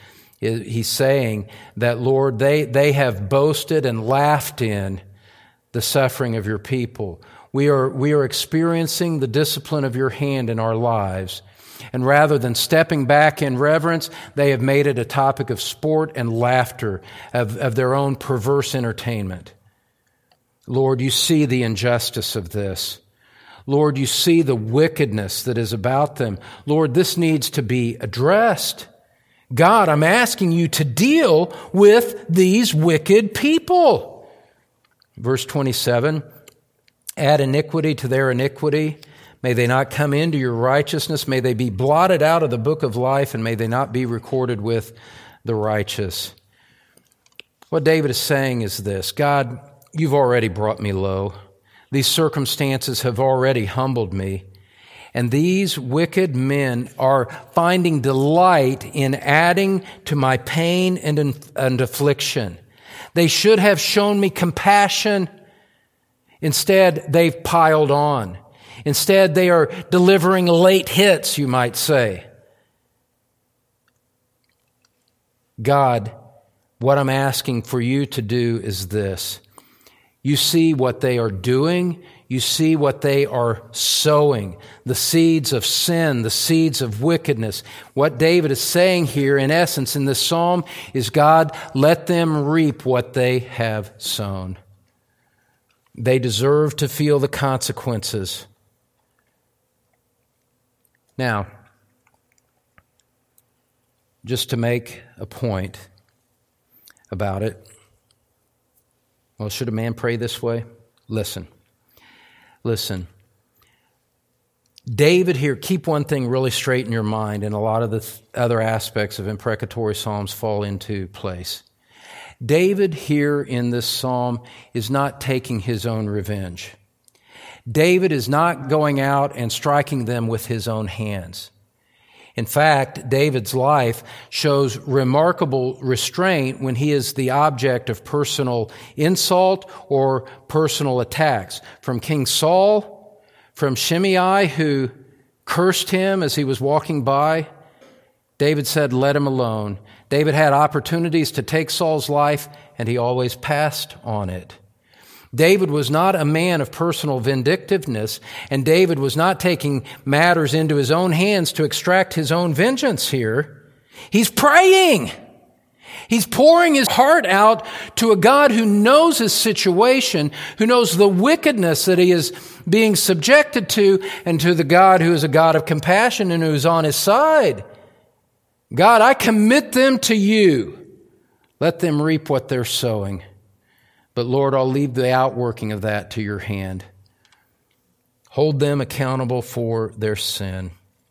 he's saying that, Lord, they have boasted and laughed in the suffering of your people. We are experiencing the discipline of your hand in our lives. And rather than stepping back in reverence, they have made it a topic of sport and laughter, of their own perverse entertainment. Lord, you see the injustice of this. Lord, you see the wickedness that is about them. Lord, this needs to be addressed. God, I'm asking you to deal with these wicked people. Verse 27, add iniquity to their iniquity. May they not come into your righteousness. May they be blotted out of the book of life, and may they not be recorded with the righteous. What David is saying is this: God, you've already brought me low. These circumstances have already humbled me. And these wicked men are finding delight in adding to my pain and affliction. They should have shown me compassion. Instead, they've piled on. Instead, they are delivering late hits, you might say. God, what I'm asking for you to do is this. You see what they are doing. You see what they are sowing. The seeds of sin, the seeds of wickedness. What David is saying here, in essence, in this psalm, is, God, let them reap what they have sown. They deserve to feel the consequences. Now, just to make a point about it, well, should a man pray this way? Listen. David here, keep one thing really straight in your mind, and a lot of the other aspects of imprecatory psalms fall into place. David here in this psalm is not taking his own revenge. David is not going out and striking them with his own hands. In fact, David's life shows remarkable restraint when he is the object of personal insult or personal attacks. From King Saul, from Shimei, who cursed him as he was walking by, David said, let him alone. David had opportunities to take Saul's life, and he always passed on it. David was not a man of personal vindictiveness, and David was not taking matters into his own hands to extract his own vengeance here. He's praying. He's pouring his heart out to a God who knows his situation, who knows the wickedness that he is being subjected to, and to the God who is a God of compassion and who is on his side. God, I commit them to you. Let them reap what they're sowing. But Lord, I'll leave the outworking of that to your hand. Hold them accountable for their sin.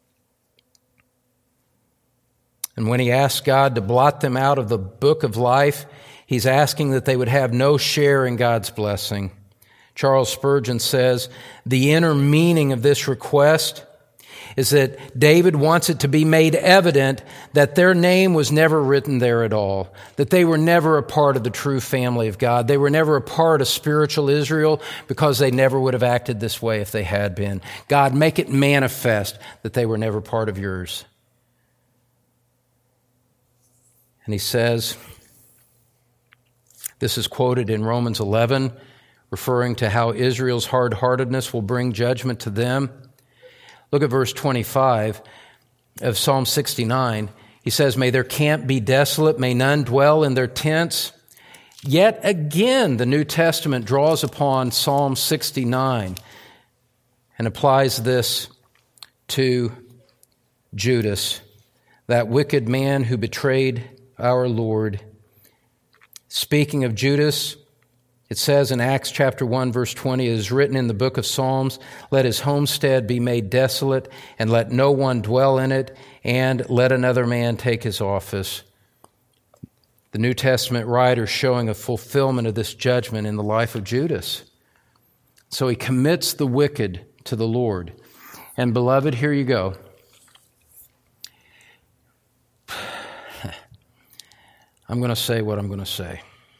And when he asks God to blot them out of the book of life, he's asking that they would have no share in God's blessing. Charles Spurgeon says, the inner meaning of this request is that David wants it to be made evident that their name was never written there at all, that they were never a part of the true family of God. They were never a part of spiritual Israel because they never would have acted this way if they had been. God, make it manifest that they were never part of yours. And he says, this is quoted in Romans 11, referring to how Israel's hard-heartedness will bring judgment to them. Look at verse 25 of Psalm 69. He says, may their camp be desolate, may none dwell in their tents. Yet again, the New Testament draws upon Psalm 69 and applies this to Judas, that wicked man who betrayed our Lord. Speaking of Judas, it says in Acts chapter 1, verse 20, it is written in the book of Psalms, let his homestead be made desolate, and let no one dwell in it, and let another man take his office. The New Testament writer showing a fulfillment of this judgment in the life of Judas. So he commits the wicked to the Lord. And beloved, here you go. I'm going to say what I'm going to say.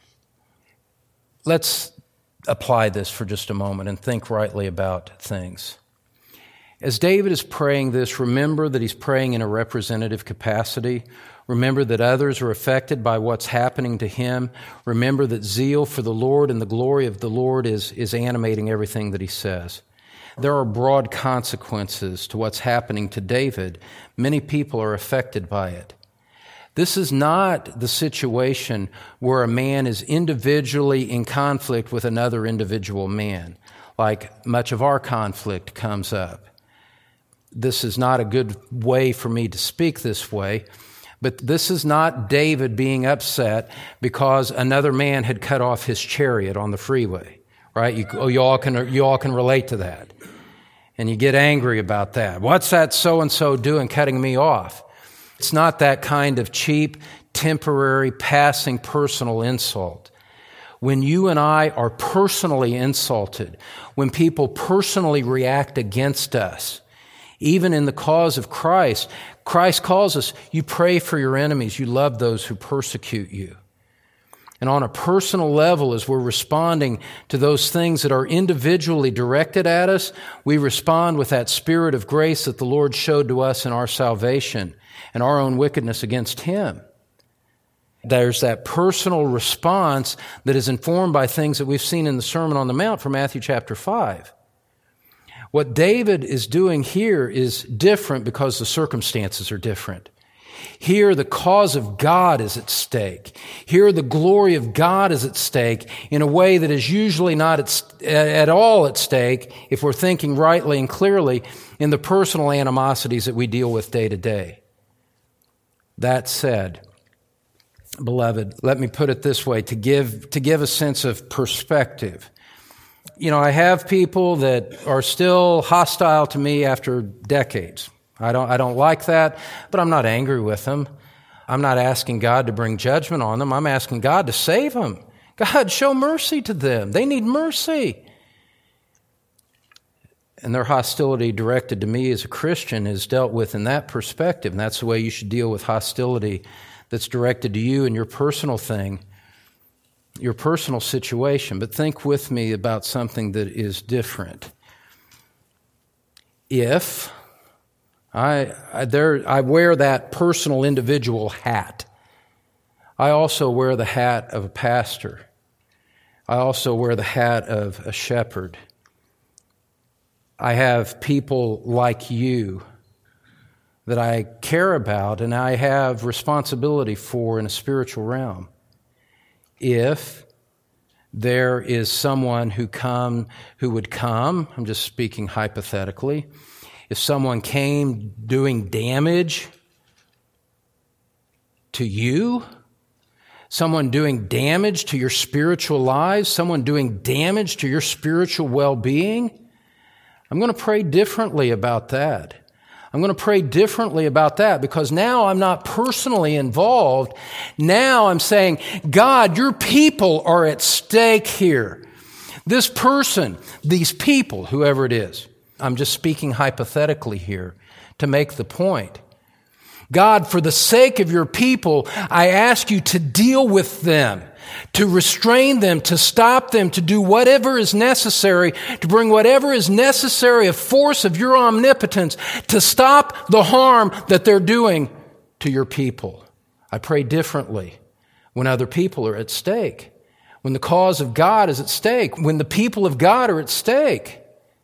Let's apply this for just a moment and think rightly about things. As David is praying this, remember that he's praying in a representative capacity. Remember that others are affected by what's happening to him. Remember that zeal for the Lord and the glory of the Lord is animating everything that he says. There are broad consequences to what's happening to David. Many people are affected by it. This is not the situation where a man is individually in conflict with another individual man, like much of our conflict comes up. This is not a good way for me to speak this way, but this is not David being upset because another man had cut off his chariot on the freeway, right? You all can relate to that. And you get angry about that. What's that so-and-so doing cutting me off? It's not that kind of cheap, temporary, passing personal insult. When you and I are personally insulted, when people personally react against us, even in the cause of Christ, Christ calls us, you pray for your enemies, you love those who persecute you. And on a personal level, as we're responding to those things that are individually directed at us, we respond with that spirit of grace that the Lord showed to us in our salvation and our own wickedness against Him. There's that personal response that is informed by things that we've seen in the Sermon on the Mount from Matthew chapter 5. What David is doing here is different because the circumstances are different. Here, the cause of God is at stake. Here, the glory of God is at stake in a way that is usually not at all at stake, if we're thinking rightly and clearly, in the personal animosities that we deal with day to day. That said, beloved, let me put it this way, to give a sense of perspective. You know, I have people that are still hostile to me after decades. I don't like that, but I'm not angry with them. I'm not asking God to bring judgment on them. I'm asking God to save them. God, show mercy to them. They need mercy. And their hostility directed to me as a Christian is dealt with in that perspective. And that's the way you should deal with hostility that's directed to you and your personal thing, your personal situation. But think with me about something that is different. If I wear that personal individual hat, I also wear the hat of a pastor. I also wear the hat of a shepherd. I have people like you that I care about and I have responsibility for in a spiritual realm. If there is someone who would come, I'm just speaking hypothetically, if someone came doing damage to you, someone doing damage to your spiritual lives, someone doing damage to your spiritual well-being, I'm going to pray differently about that. I'm going to pray differently about that because now I'm not personally involved. Now I'm saying, God, your people are at stake here. This person, these people, whoever it is, I'm just speaking hypothetically here to make the point. God, for the sake of your people, I ask you to deal with them, to restrain them, to stop them, to do whatever is necessary, to bring whatever is necessary of force of your omnipotence to stop the harm that they're doing to your people. I pray differently when other people are at stake, when the cause of God is at stake, when the people of God are at stake.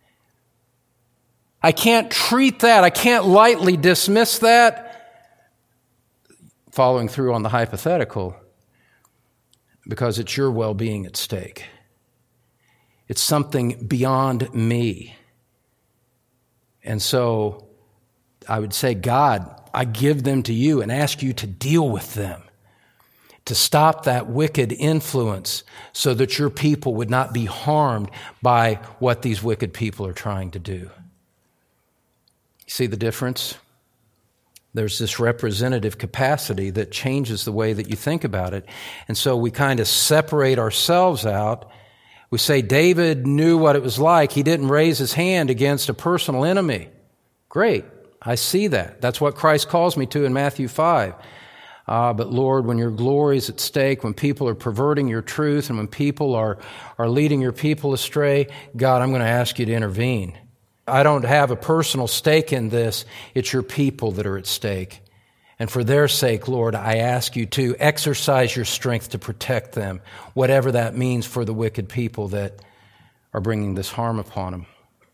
I can't treat that. I can't lightly dismiss that. Following through on the hypothetical, because it's your well-being at stake. It's something beyond me. And so I would say, God, I give them to you and ask you to deal with them, to stop that wicked influence so that your people would not be harmed by what these wicked people are trying to do. See the difference? There's this representative capacity that changes the way that you think about it. And so we kind of separate ourselves out. We say David knew what it was like. He didn't raise his hand against a personal enemy. Great. I see that. That's what Christ calls me to in Matthew 5. But Lord, when your glory is at stake, when people are perverting your truth, and when people are leading your people astray, God, I'm going to ask you to intervene. I don't have a personal stake in this. It's your people that are at stake. And for their sake, Lord, I ask you to exercise your strength to protect them, whatever that means for the wicked people that are bringing this harm upon them.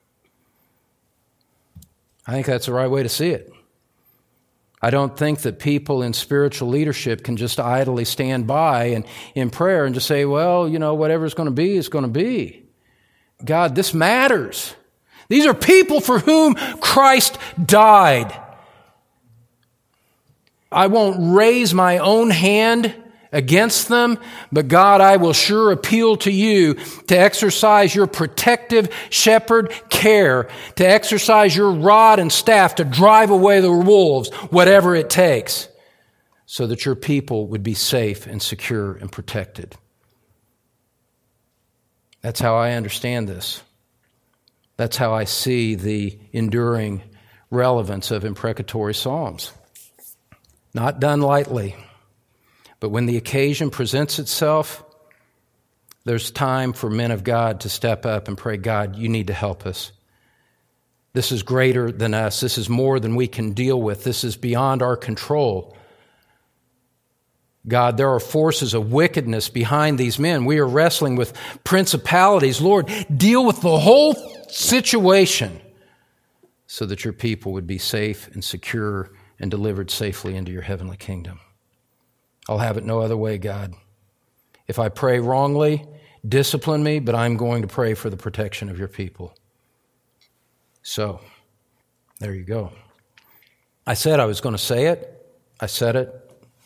I think that's the right way to see it. I don't think that people in spiritual leadership can just idly stand by and in prayer and just say, well, whatever's going to be is going to be. God, this matters. These are people for whom Christ died. I won't raise my own hand against them, but God, I will sure appeal to you to exercise your protective shepherd care, to exercise your rod and staff to drive away the wolves, whatever it takes, so that your people would be safe and secure and protected. That's how I understand this. That's how I see the enduring relevance of imprecatory psalms. Not done lightly. But when the occasion presents itself, there's time for men of God to step up and pray, God, you need to help us. This is greater than us. This is more than we can deal with. This is beyond our control. God, there are forces of wickedness behind these men. We are wrestling with principalities. Lord, deal with the whole situation so that your people would be safe and secure and delivered safely into your heavenly kingdom. I'll have it no other way, God. If I pray wrongly, discipline me, but I'm going to pray for the protection of your people. So, there you go. I said I was going to say it. I said it.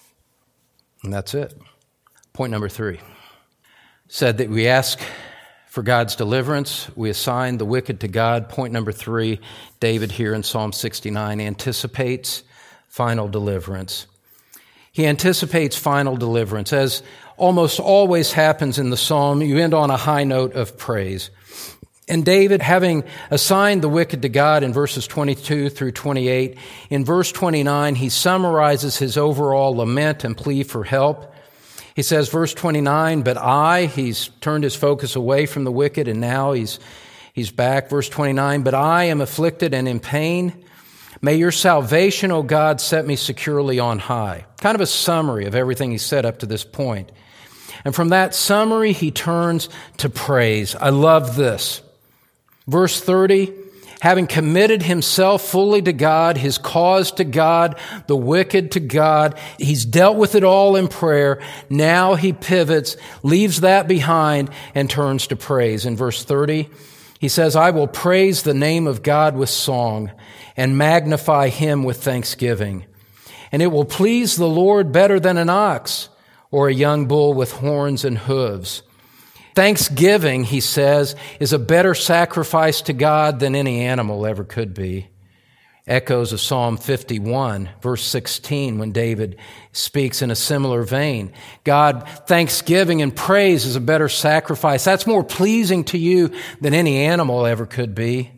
And that's it. Point number 3. Said that we ask for God's deliverance. We assign the wicked to God. Point number 3, David here in Psalm 69 anticipates final deliverance. He anticipates final deliverance. As almost always happens in the psalm, you end on a high note of praise. And David, having assigned the wicked to God in verses 22 through 28, in verse 29, he summarizes his overall lament and plea for help. He says, verse 29, he's turned his focus away from the wicked, and now he's back. Verse 29, but I am afflicted and in pain. May your salvation, O God, set me securely on high. Kind of a summary of everything he said up to this point. And from that summary, he turns to praise. I love this. Verse 30, having committed himself fully to God, his cause to God, the wicked to God, he's dealt with it all in prayer. Now he pivots, leaves that behind, and turns to praise. In verse 30, he says, I will praise the name of God with song and magnify him with thanksgiving. And it will please the Lord better than an ox or a young bull with horns and hooves. Thanksgiving, he says, is a better sacrifice to God than any animal ever could be. Echoes of Psalm 51, verse 16, when David speaks in a similar vein. God, thanksgiving and praise is a better sacrifice. That's more pleasing to you than any animal ever could be.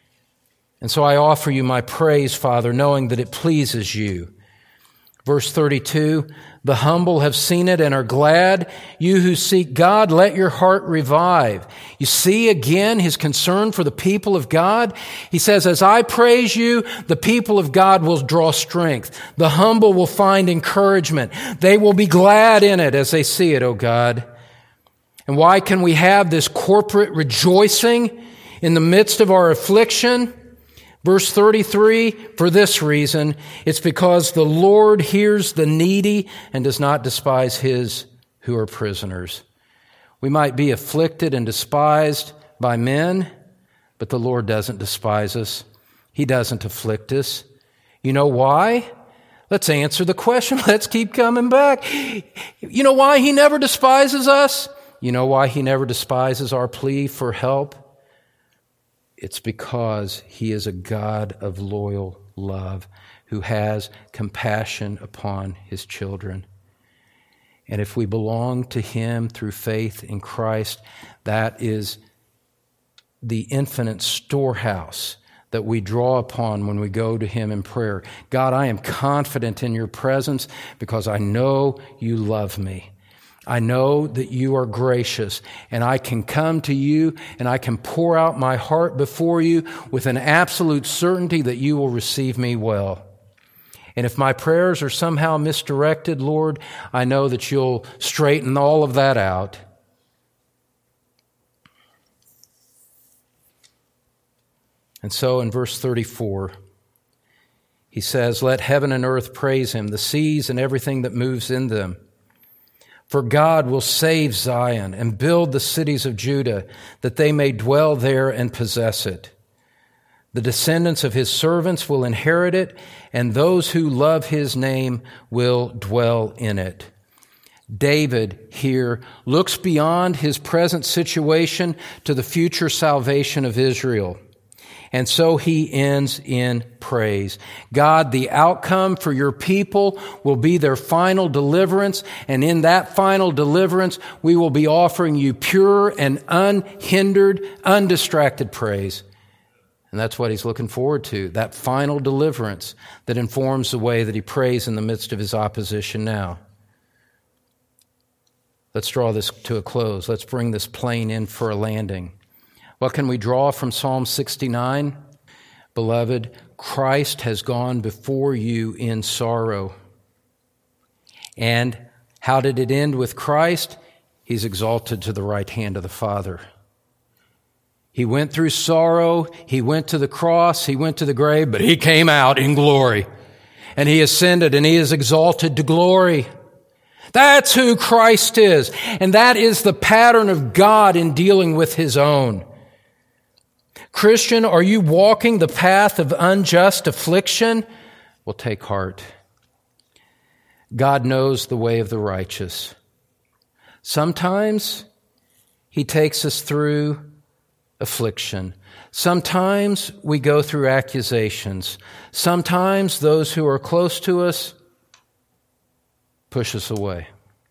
And so I offer you my praise, Father, knowing that it pleases you. Verse 32, the humble have seen it and are glad. You who seek God, let your heart revive. You see again his concern for the people of God. He says, as I praise you, the people of God will draw strength. The humble will find encouragement. They will be glad in it as they see it, O God. And why can we have this corporate rejoicing in the midst of our affliction? Verse 33, for this reason, it's because the Lord hears the needy and does not despise his who are prisoners. We might be afflicted and despised by men, but the Lord doesn't despise us. He doesn't afflict us. You know why? Let's answer the question. Let's keep coming back. You know why he never despises us? You know why he never despises our plea for help? It's because he is a God of loyal love who has compassion upon his children. And if we belong to him through faith in Christ, that is the infinite storehouse that we draw upon when we go to him in prayer. God, I am confident in your presence because I know you love me. I know that you are gracious, and I can come to you and I can pour out my heart before you with an absolute certainty that you will receive me well. And if my prayers are somehow misdirected, Lord, I know that you'll straighten all of that out. And so in verse 34, he says, "Let heaven and earth praise him, the seas and everything that moves in them. For God will save Zion and build the cities of Judah, that they may dwell there and possess it. The descendants of his servants will inherit it, and those who love his name will dwell in it." David here looks beyond his present situation to the future salvation of Israel. And so he ends in praise. God, the outcome for your people will be their final deliverance. And in that final deliverance, we will be offering you pure and unhindered, undistracted praise. And that's what he's looking forward to, that final deliverance that informs the way that he prays in the midst of his opposition now. Let's draw this to a close. Let's bring this plane in for a landing. What can we draw from Psalm 69? Beloved, Christ has gone before you in sorrow. And how did it end with Christ? He's exalted to the right hand of the Father. He went through sorrow, he went to the cross, he went to the grave, but he came out in glory. And he ascended and he is exalted to glory. That's who Christ is. And that is the pattern of God in dealing with his own. Christian, are you walking the path of unjust affliction? Well, take heart. God knows the way of the righteous. Sometimes he takes us through affliction. Sometimes we go through accusations. Sometimes those who are close to us push us away.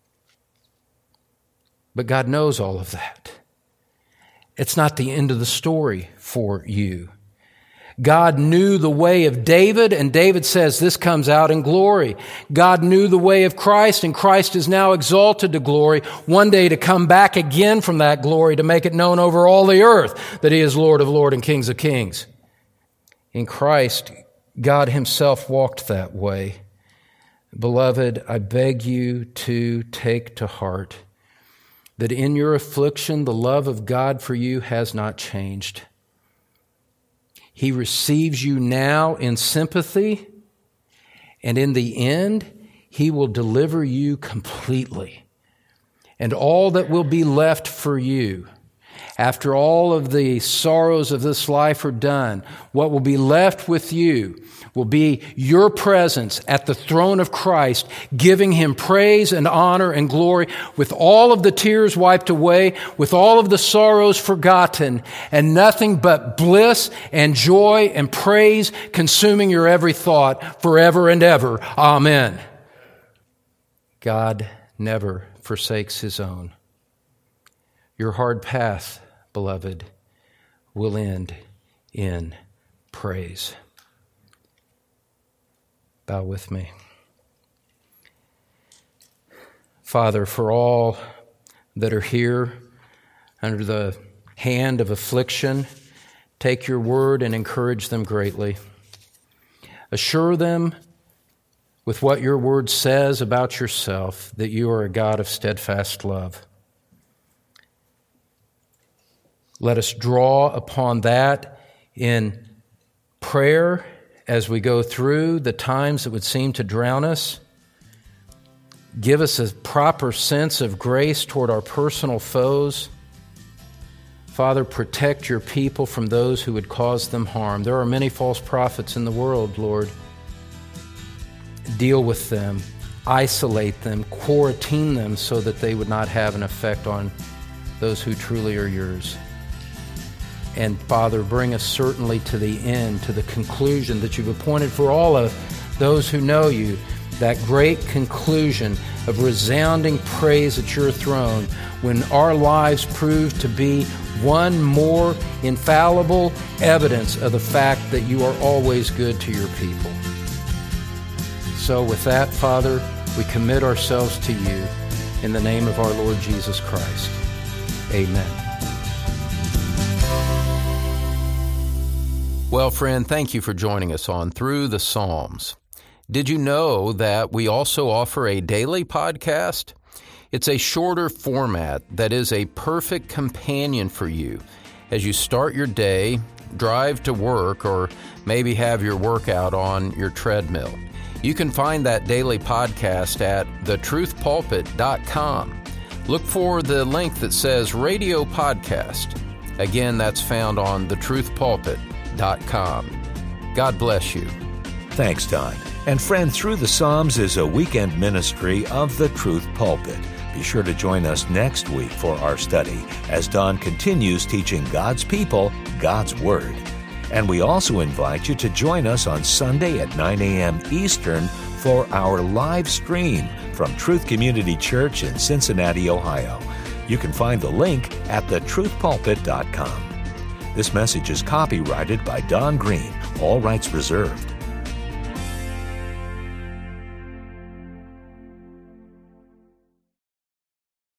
But God knows all of that. It's not the end of the story for you. God knew the way of David, and David says this comes out in glory. God knew the way of Christ, and Christ is now exalted to glory, one day to come back again from that glory to make it known over all the earth that he is Lord of lords and Kings of kings. In Christ, God himself walked that way. Beloved, I beg you to take to heart that in your affliction, the love of God for you has not changed. He receives you now in sympathy, and in the end, he will deliver you completely. And all that will be left for you, after all of the sorrows of this life are done, what will be left with you will be your presence at the throne of Christ, giving him praise and honor and glory, with all of the tears wiped away, with all of the sorrows forgotten, and nothing but bliss and joy and praise consuming your every thought forever and ever. Amen. God never forsakes his own. Your hard path, beloved, will end in praise. Bow with me. Father, for all that are here under the hand of affliction, take your word and encourage them greatly. Assure them with what your word says about yourself, that you are a God of steadfast love. Let us draw upon that in prayer as we go through the times that would seem to drown us. Give us a proper sense of grace toward our personal foes. Father, protect your people from those who would cause them harm. There are many false prophets in the world, Lord. Deal with them, isolate them, quarantine them so that they would not have an effect on those who truly are yours. And Father, bring us certainly to the end, to the conclusion that you've appointed for all of those who know you, that great conclusion of resounding praise at your throne when our lives prove to be one more infallible evidence of the fact that you are always good to your people. So with that, Father, we commit ourselves to you in the name of our Lord Jesus Christ. Amen. Well, friend, thank you for joining us on Through the Psalms. Did you know that we also offer a daily podcast? It's a shorter format that is a perfect companion for you as you start your day, drive to work, or maybe have your workout on your treadmill. You can find that daily podcast at thetruthpulpit.com. Look for the link that says Radio Podcast. Again, that's found on thetruthpulpit.com. God bless you. Thanks, Don. And friend, Through the Psalms is a weekend ministry of the Truth Pulpit. Be sure to join us next week for our study as Don continues teaching God's people God's Word. And we also invite you to join us on Sunday at 9 a.m. Eastern for our live stream from Truth Community Church in Cincinnati, Ohio. You can find the link at thetruthpulpit.com. This message is copyrighted by Don Green, all rights reserved.